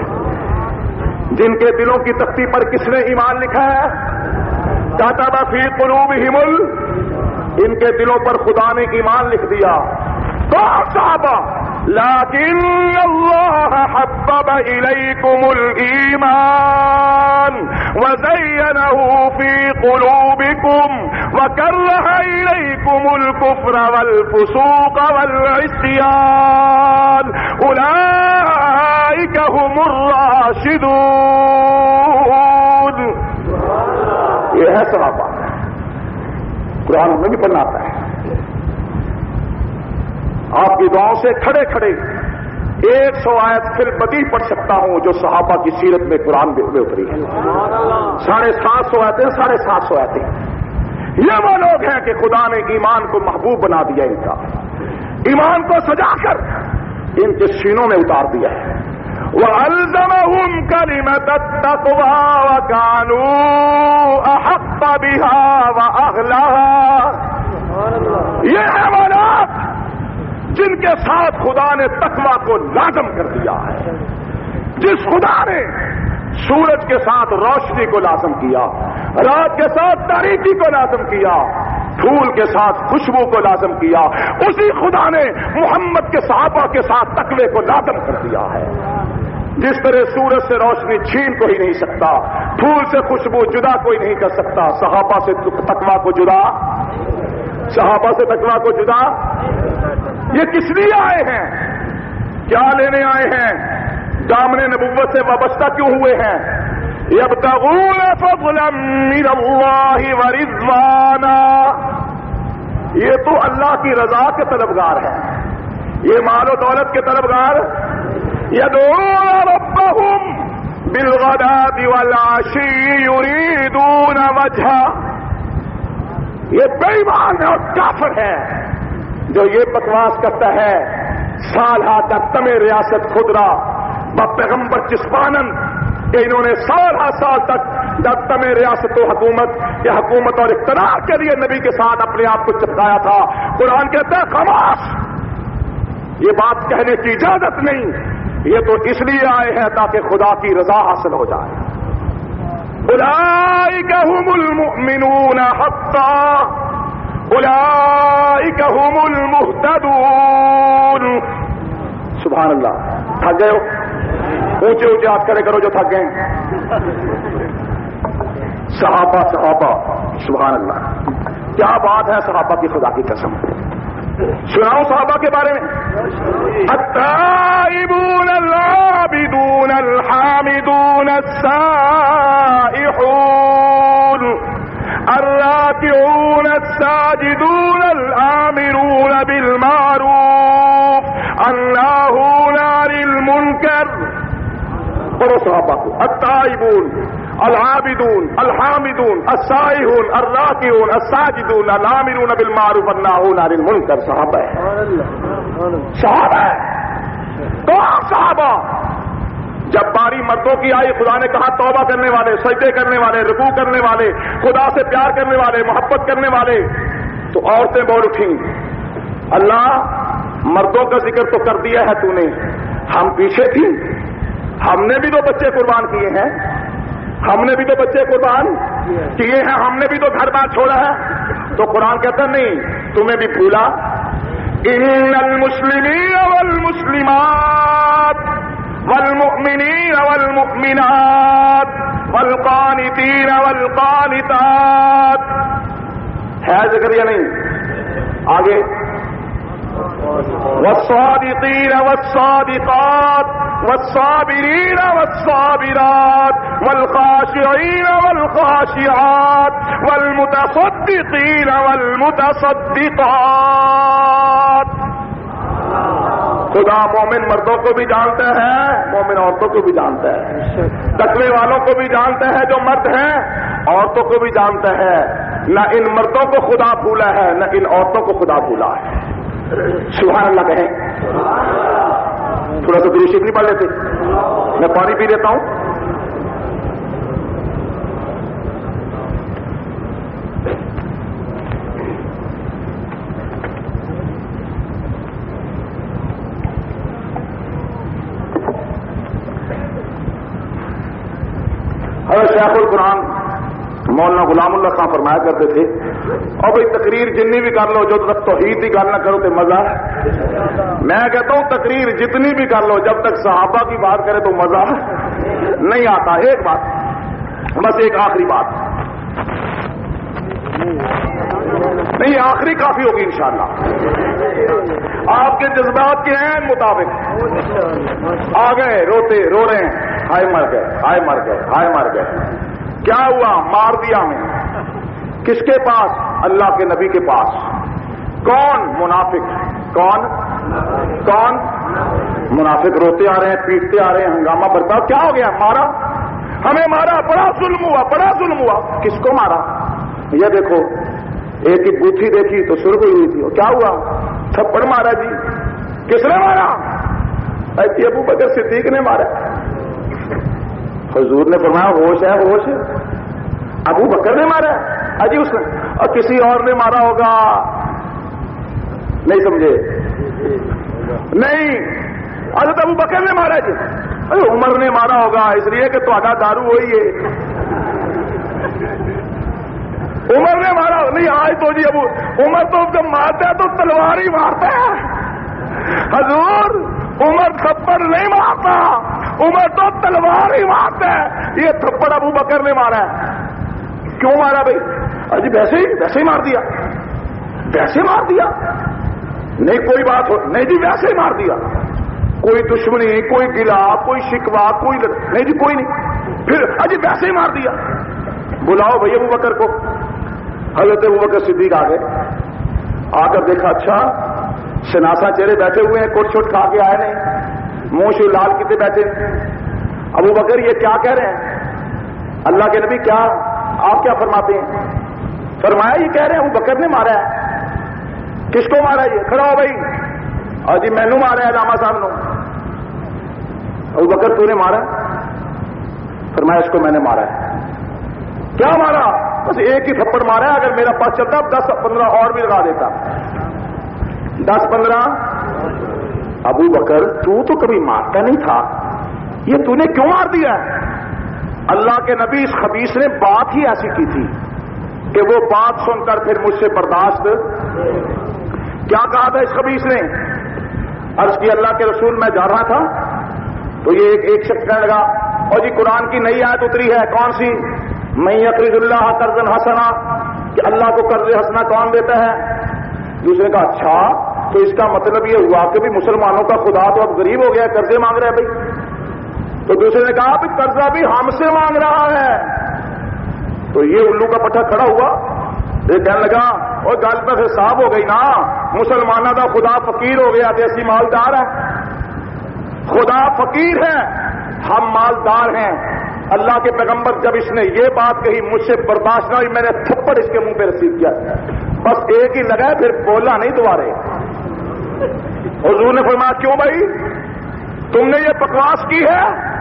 جن کے دلوں کی تختی پر کس نے ایمان لکھا ہے؟ کتب فی قلوبہم ال ان کے دلوں پر خدا نے ایمان لکھ دیا. کون صحابہ؟ لیکن اللہ حبب الیکم الایمان وزینہ فی قلوبکم وکرہ الیکم الکفر والفسوق والعصیان اولئک هم الراشدون. یہ ہے صحابہ. قرآن میں بھی پڑھنا آتا ہے. آپ کی دعاؤں سے کھڑے کھڑے ایک سو آیت فی البدیع پڑھ سکتا ہوں جو صحابہ کی سیرت میں قرآن میں اتری ہے. ساڑھے سات سو آیتیں ساڑھے سات سو آیتیں. یہ وہ لوگ ہیں کہ خدا نے ایمان کو محبوب بنا دیا، ان کا ایمان کو سجا کر ان کے سینوں میں اتار دیا ہے. وَأَلْزَمَهُمْ كَلِمَةَ التَّقْوَى وَكَانُوا أَحَقَّ بِهَا وَأَهْلَهَا. یہ ہے وہ لوگ جن کے ساتھ خدا نے تقوی کو لازم کر دیا ہے. جس خدا نے سورج کے ساتھ روشنی کو لازم کیا، رات کے ساتھ تاریکی کو لازم کیا، پھول کے ساتھ خوشبو کو لازم کیا، اسی خدا نے محمد کے صحابہ کے ساتھ تقوی کو لازم کر دیا ہے. جس طرح سورج سے روشنی چھین کوئی نہیں سکتا، پھول سے خوشبو جدا کوئی نہیں کر سکتا، صحابہ سے تقوی کو جدا صحابہ سے تقوی کو جدا. یہ کس لیے آئے ہیں؟ کیا لینے آئے ہیں؟ دامن نبوت سے وابستہ کیوں ہوئے ہیں؟ یبتغون فضلا من اللہ ورضوانا. یہ تو اللہ کی رضا کے طلبگار ہیں، یہ مال و دولت کے طلبگار. یدعون ربهم بالغداة والعشی یریدون وجہہ. یہ بے ایمان ہے اور کافر ہے جو یہ بکواس کرتا ہے سال ہا تک تمہیں ریاست خدرا ب پیغمبر چسپانن کہ انہوں نے سال ہا سال تک تمہیں ریاست و حکومت یا حکومت اور اقتدار کے لیے نبی کے ساتھ اپنے آپ کو چپکایا تھا. قرآن کہتا ہے خاموش، یہ بات کہنے کی اجازت نہیں. یہ تو اس لیے آئے ہیں تاکہ خدا کی رضا حاصل ہو جائے. اولئک هم المؤمنون حقا اولئک هم المہتدون. سبحان اللہ. تھک گئے ہو؟ اونچے اونچے ہاتھ کھڑے کرو جو تھک گئے. صحابہ صحابہ سبحان اللہ، کیا بات ہے صحابہ کی، خدا کی قسم. سناؤ صحابہ کے بارے میں. التائبون العابدون الحامدون السائحون الراكعون الساجدون الآمرون بالمعروف الناهون عن المنكر. پڑھو صحابہ کو. التائبون العابدون الحامدون السائحون الراکعون الساجدون الآمرون بالمعروف الناهون عن المنکر. صحابہ ہے، صحابہ ہے تو صحابہ. جب باری مردوں کی آئی خدا نے کہا توبہ کرنے والے، سجدے کرنے والے، رکوع کرنے والے، خدا سے پیار کرنے والے، محبت کرنے والے، تو عورتیں بول اٹھیں اللہ مردوں کا ذکر تو کر دیا ہے تو نے، ہم پیچھے تھی، ہم نے بھی تو بچے قربان کیے ہیں، ہم نے بھی تو بچے قربان کیے ہیں، ہم نے بھی تو گھر بار چھوڑا ہے. تو قرآن کہتا نہیں تمہیں بھی بھولا. ان المسلمین والمسلمات والمؤمنین والمؤمنات والقانتین والقانتات. ہے ذکر یا نہیں؟ آگے والصادقین والصادقات والصابرین والصابرات والخاشعین والخاشعات والمتصدقین والمتصدقات. خدا مومن مردوں کو بھی جانتا ہے، مومن عورتوں کو بھی جانتا ہے، تقوی والوں کو بھی جانتا ہے جو مرد ہیں، عورتوں کو بھی جانتا ہے. نہ ان مردوں کو خدا بھولا ہے نہ ان عورتوں کو خدا بھولا ہے. سبحان اللہ کہیں. تھوڑا سا درود شریف نہیں پڑھ لیتے؟ میں پانی پی لیتا ہوں. حضرت شیخ القرآن مولانا غلام اللہ خان فرمایا کرتے تھے اور بھائی تقریر جتنی بھی کر لو جو تک توحید کی گل نہ کرو تو مزہ. میں کہتا ہوں تقریر جتنی بھی کر لو جب تک صحابہ کی بات کرے تو مزہ نہیں آتا. ایک بات بس، ایک آخری بات نہیں، آخری کافی ہوگی انشاءاللہ. آپ کے جذبات کے عین مطابق آ گئے، روتے رو رہے ہیں، ہائے مر گئے، ہائے مر گئے، ہائے مر گئے. کیا ہوا؟ مار دیا ہمیں. کس کے پاس؟ اللہ کے نبی کے پاس. کون؟ منافق. کون؟ کون؟ منافق روتے آ رہے ہیں، پیٹتے آ رہے ہیں، ہنگامہ برپا، کیا ہو گیا؟ مارا، ہمیں مارا، بڑا ظلم ہوا، بڑا ظلم ہوا۔ کس کو مارا؟ یہ دیکھو، ایک کی بوتھی دیکھی تو سرخ ہوئی تھی، کیا ہوا؟ تھپڑ مارا جی۔ کس نے مارا؟ ایسی ابو بکر صدیق نے مارا۔ حضور نے فرمایا ہوش ہے، ہوش ابو بکر نے مارا اجی اس نے، اور کسی اور نے مارا ہوگا، نہیں سمجھے؟ نہیں، حضرت ابو بکر نے مارا جی، عمر نے مارا ہوگا، اس لیے کہ تو دارو ہوئی ہے، عمر نے مارا نہیں۔ آج تو جی ابو عمر تو جب مارتا ہے تو تلوار ہی مارتا ہے، حضور عمر تھپڑ نہیں مارتا، عمر تو تلوار ہی مارتا ہے۔ یہ تھپڑ ابو بکر نے مارا ہے۔ کیوں مارا بھائی؟ اجی ویسے ہی ویسے ہی مار دیا، ویسے مار دیا، نہیں کوئی بات ہو نہیں جی، ویسے ہی مار دیا، کوئی دشمنی، کوئی گلا، کوئی شکوا، کوئی لڑ... نہیں جی کوئی نہیں، پھر اجی ویسے ہی مار دیا۔ بلاؤ بھائی ابو بکر کو۔ حضرت ابو بکر صدیق آ گئے، آ کر دیکھا اچھا شناسا چہرے بیٹھے ہوئے ہیں، کوٹ چھوٹ کھا کے آئے نہیں، منہ شو لال کیتے بیٹھے۔ ابو بکر یہ کیا کہہ رہے ہیں؟ اللہ کے نبی کیا آپ کیا فرماتے ہیں؟ فرمایا یہ کہہ رہے ہیں ابو بکر نے مارا ہے۔ کس کو مارا؟ یہ کھڑا ہو بھائی، اور جی مینو مارا ہے علامہ صاحب نو۔ ابو بکر تو نے مارا؟ فرمایا اس کو میں نے مارا ہے۔ کیا مارا؟ بس ایک ہی تھپڑ مارا ہے، اگر میرا پاس چلتا دس پندرہ اور بھی لگا دیتا، دس پندرہ۔ ابو بکر تو تو کبھی مارتا نہیں تھا، یہ تو نے کیوں مار دیا؟ اللہ کے نبی اس خبیث نے بات ہی ایسی کی تھی کہ وہ بات سن کر پھر مجھ سے برداشت کیا کہا تھا اس خبیث نے؟ عرض کی اللہ کے رسول میں جا رہا تھا تو یہ ایک ایک شخص کہنے لگا اور جی قرآن کی نئی آیت اتری ہے، کون سی؟ من یقرض اللہ قرضا حسنا، کہ اللہ کو قرض حسنا کون دیتا ہے؟ دوسرے کا اچھا تو اس کا مطلب یہ ہوا کہ بھی مسلمانوں کا خدا تو اب غریب ہو گیا، قرضے مانگ رہا ہے بھائی۔ تو دوسرے نے کہا بھی قرضہ بھی ہم سے مانگ رہا ہے۔ تو یہ الو کا پٹھا کھڑا ہوا، یہ کہنے لگا اور گل پہ پھر صاف ہو گئی نا، مسلمانوں کا خدا فقیر ہو گیا، جیسی مالدار ہے، خدا فقیر ہے، ہم مالدار ہیں۔ اللہ کے پیغمبر جب اس نے یہ بات کہی مجھ سے برداشت نہ ہوئی، میں نے تھپڑ اس کے منہ پہ رسید کیا، بس ایک ہی لگا پھر بولا نہیں دوبارے۔ حضور نے فرمایا کیوں بھائی تم نے یہ بکواس کی ہے؟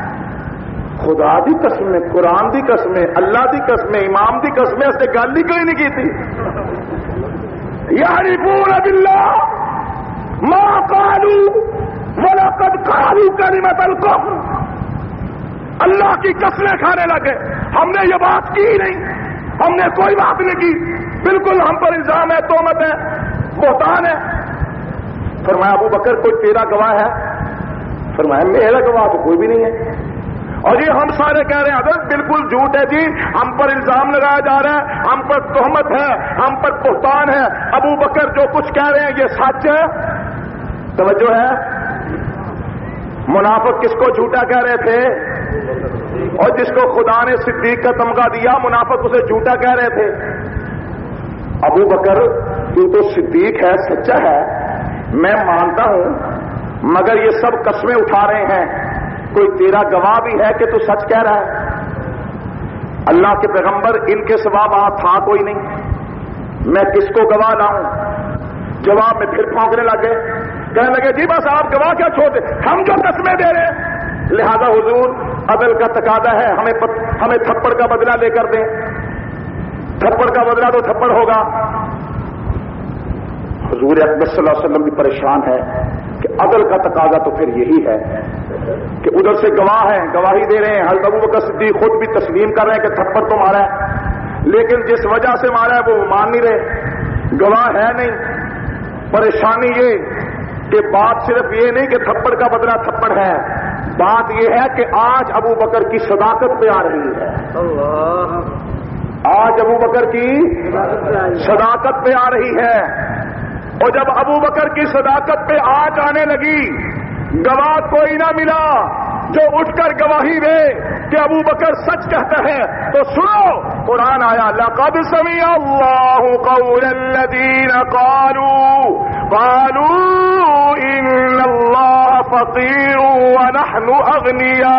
خدا دی قسم، قرآن دی قسم، اللہ دی قسم، امام دی قسم، اس نے گل ہی کوئی نہیں کی تھی۔ یحلفون باللہ ما قالوا ولقد قالوا کلمۃ الکفر، اللہ کی قسمیں کھانے لگے، ہم نے یہ بات کی ہی نہیں، ہم نے کوئی بات نہیں کی، بالکل ہم پر الزام ہے، تہمت ہے، بہتان ہے۔ فرمایا ابو بکر کوئی تیرا گواہ ہے؟ فرمایا میرا گواہ تو کوئی بھی نہیں ہے۔ اور یہ ہم سارے کہہ رہے ہیں حضرت بالکل جھوٹ ہے جی، ہم پر الزام لگایا جا رہا ہے، ہم پر تہمت ہے، ہم پر بہتان ہے، ابو بکر جو کچھ کہہ رہے ہیں یہ سچ ہے۔ توجہ ہے، منافق کس کو جھوٹا کہہ رہے تھے؟ اور جس کو خدا نے صدیق کا تمغہ دیا منافق اسے جھوٹا کہہ رہے تھے۔ ابو بکر تو تو صدیق ہے، سچا ہے، میں مانتا ہوں، مگر یہ سب قسمیں اٹھا رہے ہیں، کوئی تیرا گواہ بھی ہے کہ تو سچ کہہ رہا ہے؟ اللہ کے پیغمبر ان کے سوا وہاں تھا کوئی نہیں، میں کس کو گواہ لاؤں؟ جواب میں پھر پھونکنے لگے، کہنے لگے جی بس آپ گواہ کیا چھوڑتے، ہم جو قسمیں دے رہے ہیں، لہذا حضور عدل کا تقاضا ہے، ہمیں پت... ہمیں تھپڑ کا بدلہ لے کر دیں، تھپڑ کا بدلہ تو تھپڑ ہوگا۔ حضور اکبر صلی اللہ علیہ وسلم بھی پریشان ہے کہ عدل کا تقاضا تو پھر یہی ہے کہ ادھر سے گواہ ہیں، گواہی دے رہے ہیں، حضرت ابو بکر صدیق خود بھی تسلیم کر رہے ہیں کہ تھپڑ تو مارا ہے، لیکن جس وجہ سے مارا ہے وہ مان نہیں رہے، گواہ ہے نہیں۔ پریشانی یہ کہ بات صرف یہ نہیں کہ تھپڑ کا بدلہ تھپڑ ہے، بات یہ ہے کہ آج ابو بکر کی صداقت پہ آ رہی ہے، آج ابو بکر کی صداقت پہ آ رہی ہے، اور جب ابو بکر کی صداقت پہ آج آنے لگی، گواہ کوئی نہ ملا جو اٹھ کر گواہی دے کہ ابو بکر سچ کہتا ہے، تو سنو قرآن آیا لقد سمع اللہ قول الذین قالوا قالوا ان فقیر ونحن اغنیاء.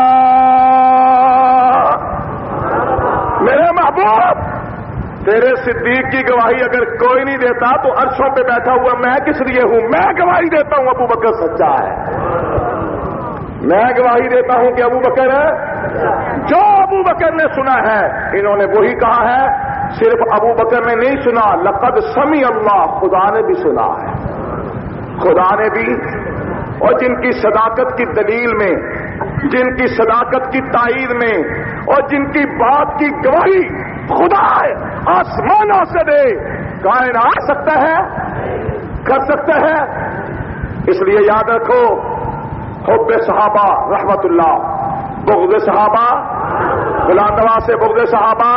میرے محبوب تیرے صدیق کی گواہی اگر کوئی نہیں دیتا تو عرشوں پہ بیٹھا ہوا میں کس لیے ہوں؟ میں گواہی دیتا ہوں ابو بکر سچا ہے. میں گواہی دیتا ہوں کہ ابو بکر ہے. جو ابو بکر نے سنا ہے انہوں نے وہی کہا ہے. صرف ابو بکر نے نہیں سنا، لقد سمع اللہ، خدا نے بھی سنا ہے. خدا نے بھی. اور جن کی صداقت کی دلیل میں، جن کی صداقت کی تائید میں اور جن کی بات کی گواہی خدا ہے آسمانوں سے دے، کائن آ سکتا ہے؟ کر سکتا ہے؟ اس لیے یاد رکھو، حب صحابہ رحمت اللہ، بغض صحابہ، غلام نواز سے بغض صحابہ،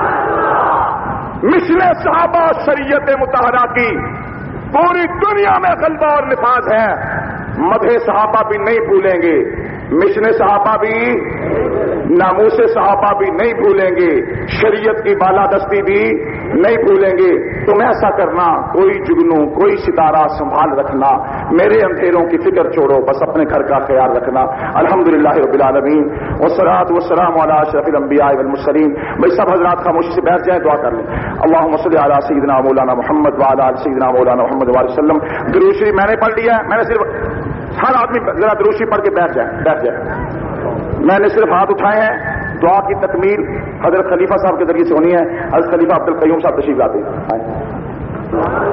مشن صحابہ شریعت مطہرہ کی پوری دنیا میں غلبہ اور نفاذ ہے. مدح صحابہ بھی نہیں بھولیں گے، مشن صحابہ بھی، ناموس صحابہ بھی نہیں بھولیں گے، شریعت کی بالادستی بھی نہیں بھولیں گے. تم ایسا کرنا، کوئی جگنو، کوئی ستارہ سنبھال رکھنا، میرے اندھیروں کی فکر چھوڑو، بس اپنے گھر کا خیال رکھنا. الحمدللہ رب العالمین والصلاۃ والسلام علی اشرف الانبیاء والمرسلین. بھائی سب حضرات خاموشی سے بیٹھ جائیں، دعا کر لیں. اللہم صلی علی سیدنا مولانا محمد وعلی آل سیدنا مولانا محمد وعلیہ وسلم. درود شریف میں نے پڑھ لیا ہے، میں نے صرف ہر آدمی ذرا درود شریف پڑھ کے بیٹھ جائے بیٹھ جائے میں نے صرف ہاتھ اٹھائے ہیں. دعا کی تکمیل حضرت خلیفہ صاحب کے ذریعے سے ہونی ہے. حضرت خلیفہ عبد القیوم صاحب تشریف لاتے ہیں.